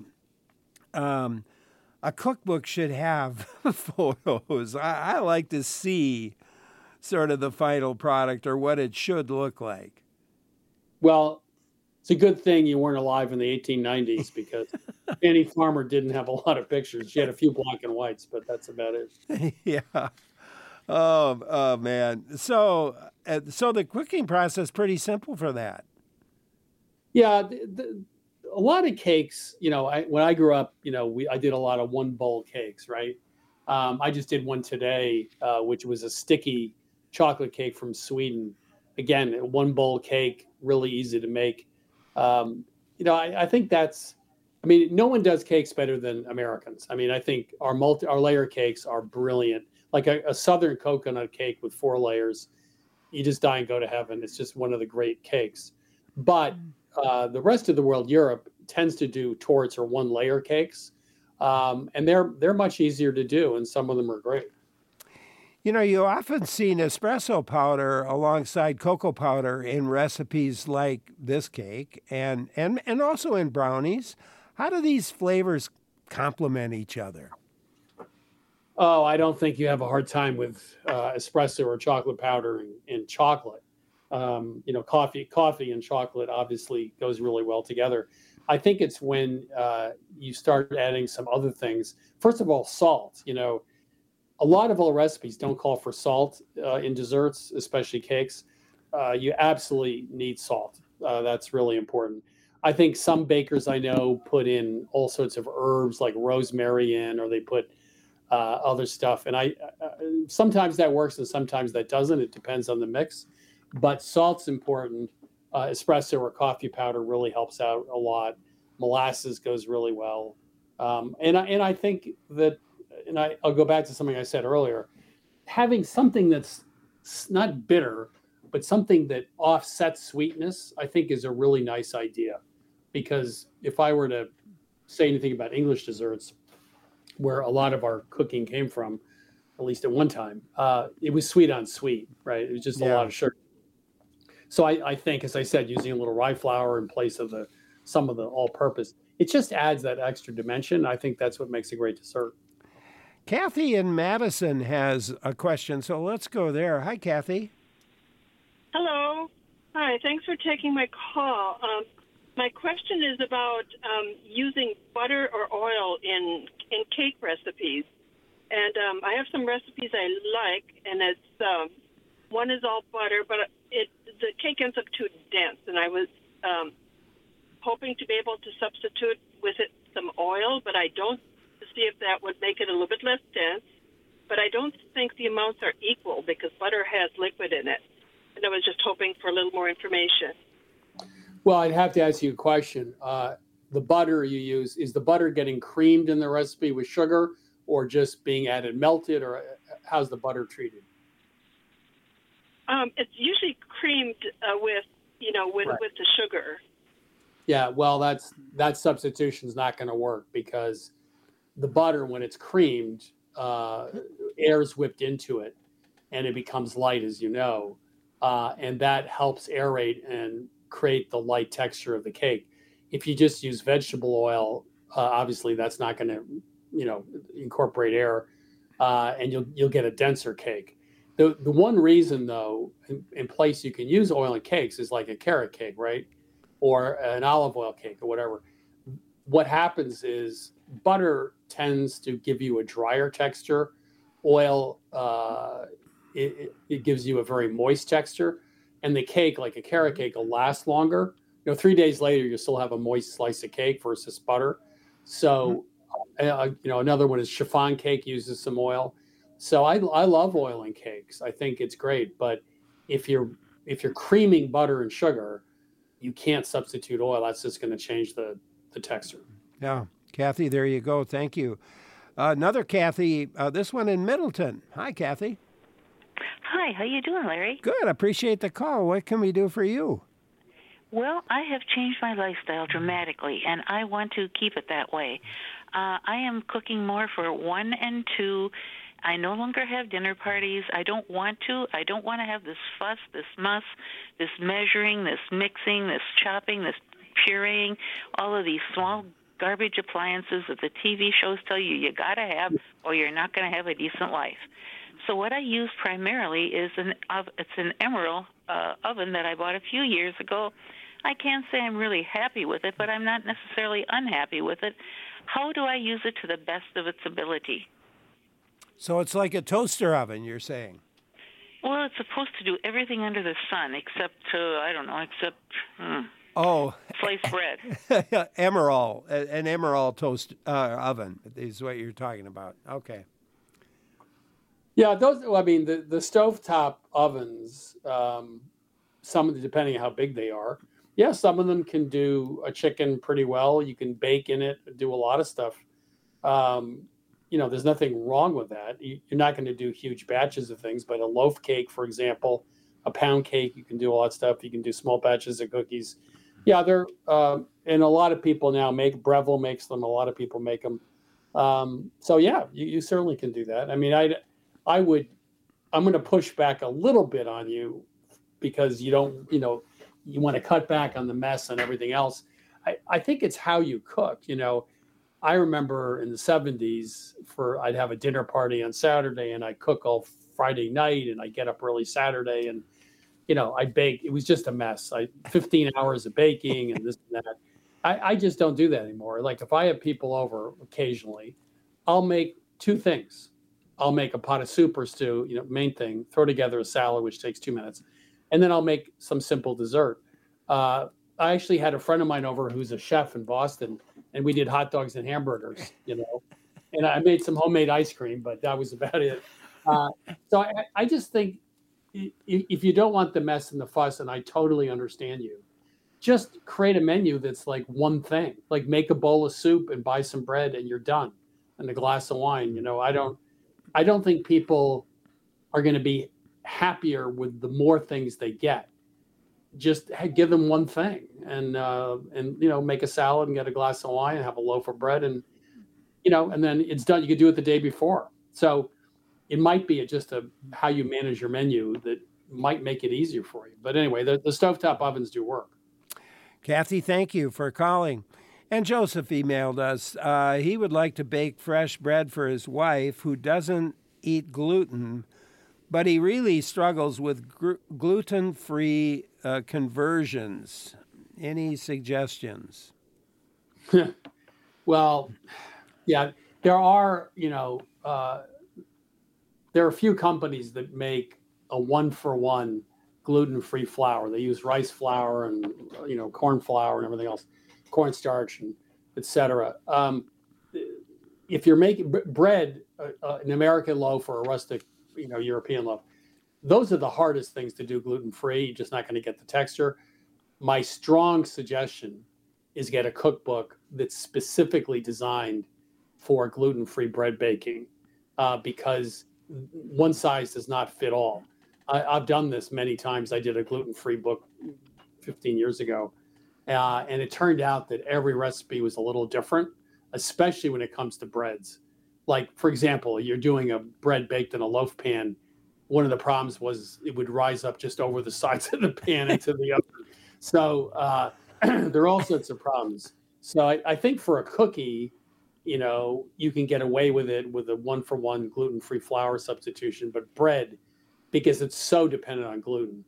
a cookbook should have photos. I like to see sort of the final product or what it should look like. Well, it's a good thing you weren't alive in the 1890s because Fanny Farmer didn't have a lot of pictures. She had a few black and whites, but that's about it. Yeah. Oh man. So the cooking process pretty simple for that. Yeah. A lot of cakes, when I grew up, I did a lot of one bowl cakes, right? I just did one today, which was a sticky chocolate cake from Sweden. Again, a one bowl cake, really easy to make. I think no one does cakes better than Americans. I mean, I think our layer cakes are brilliant. Like a Southern coconut cake with 4 layers, you just die and go to heaven. It's just one of the great cakes. But the rest of the world, Europe, tends to do torts or 1-layer cakes, and they're much easier to do, and some of them are great. You often see espresso powder alongside cocoa powder in recipes like this cake, and also in brownies. How do these flavors complement each other? Oh, I don't think you have a hard time with espresso or chocolate powder in chocolate. Coffee and chocolate obviously goes really well together. I think it's when you start adding some other things. First of all, salt. A a lot of old recipes don't call for salt in desserts, especially cakes. You absolutely need salt. That's really important. I think some bakers I know put in all sorts of herbs like rosemary in, or they put other stuff. And sometimes that works and sometimes that doesn't. It depends on the mix. But salt's important. Espresso or coffee powder really helps out a lot. Molasses goes really well. And I think that, and I'll go back to something I said earlier, having something that's not bitter, but something that offsets sweetness, I think is a really nice idea. Because if I were to say anything about English desserts, where a lot of our cooking came from, at least at one time, it was sweet on sweet, right? It was just a lot of sugar. So I think, as I said, using a little rye flour in place of some of the all-purpose, it just adds that extra dimension. I think that's what makes a great dessert. Kathy in Madison has a question, so let's go there. Hi, Kathy. Hello. Hi. Thanks for taking my call. My question is about using butter or oil in cake recipes. And I have some recipes I like, and it's one is all butter, but the cake ends up too dense. And I was hoping to be able to substitute with it some oil, but I don't see if that would make it a little bit less dense. But I don't think the amounts are equal because butter has liquid in it. And I was just hoping for a little more information. Well, I'd have to ask you a question. The butter you use, is the butter getting creamed in the recipe with sugar or just being added melted, or how's the butter treated? It's usually creamed with the sugar. Yeah, well, that substitution is not going to work because the butter, when it's creamed, air is whipped into it and it becomes light, as you know, and that helps aerate and create the light texture of the cake. If you just use vegetable oil, obviously that's not going to, incorporate air, and you'll get a denser cake. The one reason, though, in place you can use oil in cakes is like a carrot cake, right? Or an olive oil cake or whatever. What happens is butter tends to give you a drier texture. Oil, it gives you a very moist texture. And the cake, like a carrot cake, will last longer. 3 days later, you still have a moist slice of cake versus butter. So, another one is chiffon cake, uses some oil. So I love oil in cakes. I think it's great. But if you're creaming butter and sugar, you can't substitute oil. That's just going to change the texture. Yeah. Kathy, there you go. Thank you. Another Kathy, this one in Middleton. Hi, Kathy. Hi, how you doing, Larry? Good. Appreciate the call. What can we do for you? Well, I have changed my lifestyle dramatically, and I want to keep it that way. I am cooking more for 1 and 2. I no longer have dinner parties. I don't want to. I don't want to have this fuss, this muss, this measuring, this mixing, this chopping, this pureeing, all of these small garbage appliances that the TV shows tell you got to have or you're not going to have a decent life. So what I use primarily is it's an Emeril oven that I bought a few years ago. I can't say I'm really happy with it, but I'm not necessarily unhappy with it. How do I use it to the best of its ability? So it's like a toaster oven, you're saying? Well, it's supposed to do everything under the sun except sliced bread. Emeril, an Emeril toast oven is what you're talking about. Okay. Yeah, the stovetop ovens, some of them, depending on how big they are, some of them can do a chicken pretty well. You can bake in it, do a lot of stuff. There's nothing wrong with that. You're not going to do huge batches of things, but a loaf cake, for example, a pound cake, you can do all that stuff. You can do small batches of cookies. Yeah, they're and a lot of people now Breville makes them. A lot of people make them. You certainly can do that. I mean, I'm going to push back a little bit on you because you want to cut back on the mess and everything else. I think it's how you cook. I remember in the 70s I'd have a dinner party on Saturday and I cook all Friday night and I get up early Saturday and, I bake. It was just a mess. 15 hours of baking and this and that. I just don't do that anymore. Like if I have people over occasionally, I'll make 2 things. I'll make a pot of soup or stew, main thing, throw together a salad, which takes 2 minutes. And then I'll make some simple dessert. I actually had a friend of mine over who's a chef in Boston, and we did hot dogs and hamburgers, and I made some homemade ice cream, but that was about it. So I just think if you don't want the mess and the fuss, and I totally understand you, just create a menu that's like one thing, like make a bowl of soup and buy some bread and you're done, and a glass of wine. I don't think people are going to be happier with the more things they get. Just give them one thing, and make a salad and get a glass of wine and have a loaf of bread, and then it's done. You could do it the day before. So it might be just how you manage your menu that might make it easier for you. But anyway, the stovetop ovens do work. Kathy, thank you for calling. And Joseph emailed us. He would like to bake fresh bread for his wife, who doesn't eat gluten, but he really struggles with gluten-free conversions. Any suggestions? Well, yeah, there are, there are a few companies that make a one-for-one gluten-free flour. They use rice flour and, corn flour and everything else, cornstarch and et cetera. If you're making bread, an American loaf or a rustic, European loaf, those are the hardest things to do gluten-free. You're just not going to get the texture. My strong suggestion is get a cookbook that's specifically designed for gluten-free bread baking, because one size does not fit all. I've done this many times. I did a gluten-free book 15 years ago, and it turned out that every recipe was a little different, especially when it comes to breads. Like, for example, you're doing a bread baked in a loaf pan. One of the problems was it would rise up just over the sides of the pan into the oven. So there are all sorts of problems. So I think for a cookie, you can get away with it with a one-for-one gluten-free flour substitution. But bread, because it's so dependent on gluten,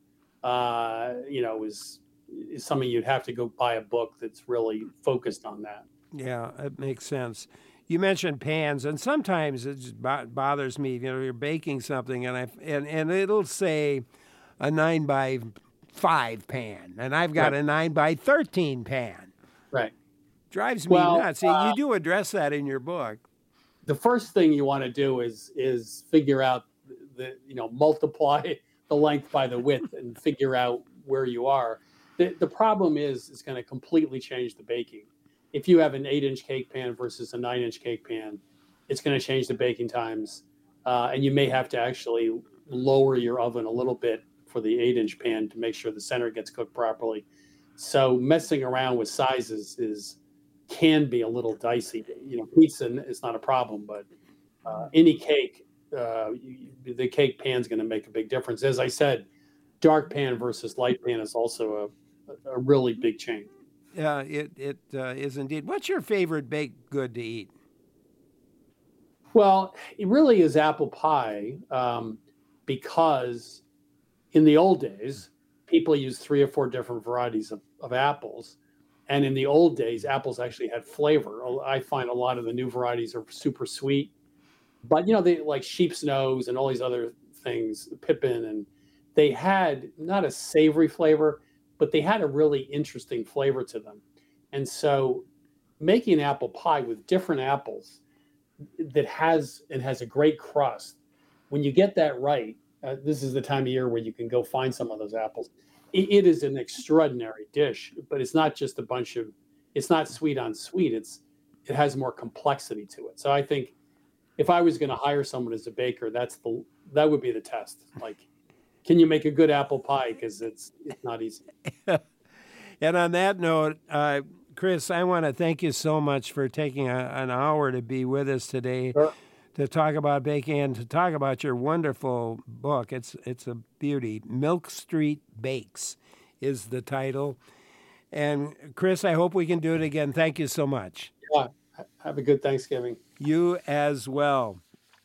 is something you'd have to go buy a book that's really focused on that. Yeah, it makes sense. You mentioned pans, and sometimes it just bothers me. You're baking something, and it'll say a 9x5 pan, and I've got a 9x13 pan. Right. Drives me nuts. You do address that in your book. The first thing you want to do is figure out multiply the length by the width and figure out where you are. The problem is it's going to completely change the baking. If you have an 8-inch cake pan versus a 9-inch cake pan, it's going to change the baking times. And you may have to actually lower your oven a little bit for the 8-inch pan to make sure the center gets cooked properly. So messing around with sizes can be a little dicey. Pizza is not a problem, but any cake, the cake pan is going to make a big difference. As I said, dark pan versus light pan is also a really big change. It is indeed. What's your favorite baked good to eat? Well, it really is apple pie, because in the old days, people used 3 or 4 different varieties of apples. And in the old days, apples actually had flavor. I find a lot of the new varieties are super sweet. But, they like sheep's nose and all these other things, pippin, and they had not a savory flavor, but they had a really interesting flavor to them. And so making apple pie with different apples that has a great crust, when you get that right, this is the time of year where you can go find some of those apples. It is an extraordinary dish, but it's not just it's not sweet on sweet. It has more complexity to it. So I think if I was going to hire someone as a baker, that would be the test. Like, can you make a good apple pie? Because it's not easy. And on that note, Chris, I want to thank you so much for taking an hour to be with us today. Sure. To talk about baking and to talk about your wonderful book. It's a beauty. Milk Street Bakes is the title. And Chris, I hope we can do it again. Thank you so much. Yeah. Have a good Thanksgiving. You as well.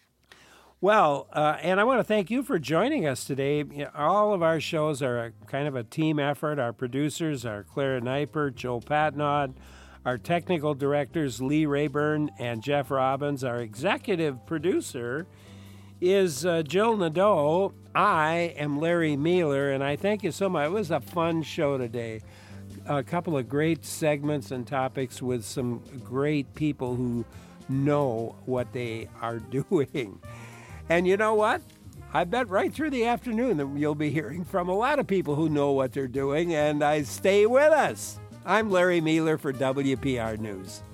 Well, and I want to thank you for joining us today. All of our shows are kind of a team effort. Our producers are Clara Neipert, Joe Patnaud. Our technical directors, Lee Rayburn and Jeff Robbins. Our executive producer is Jill Nadeau. I am Larry Mealer, and I thank you so much. It was a fun show today. A couple of great segments and topics with some great people who know what they are doing. And you know what? I bet right through the afternoon that you'll be hearing from a lot of people who know what they're doing, and stay with us. I'm Larry Mealer for WPR News.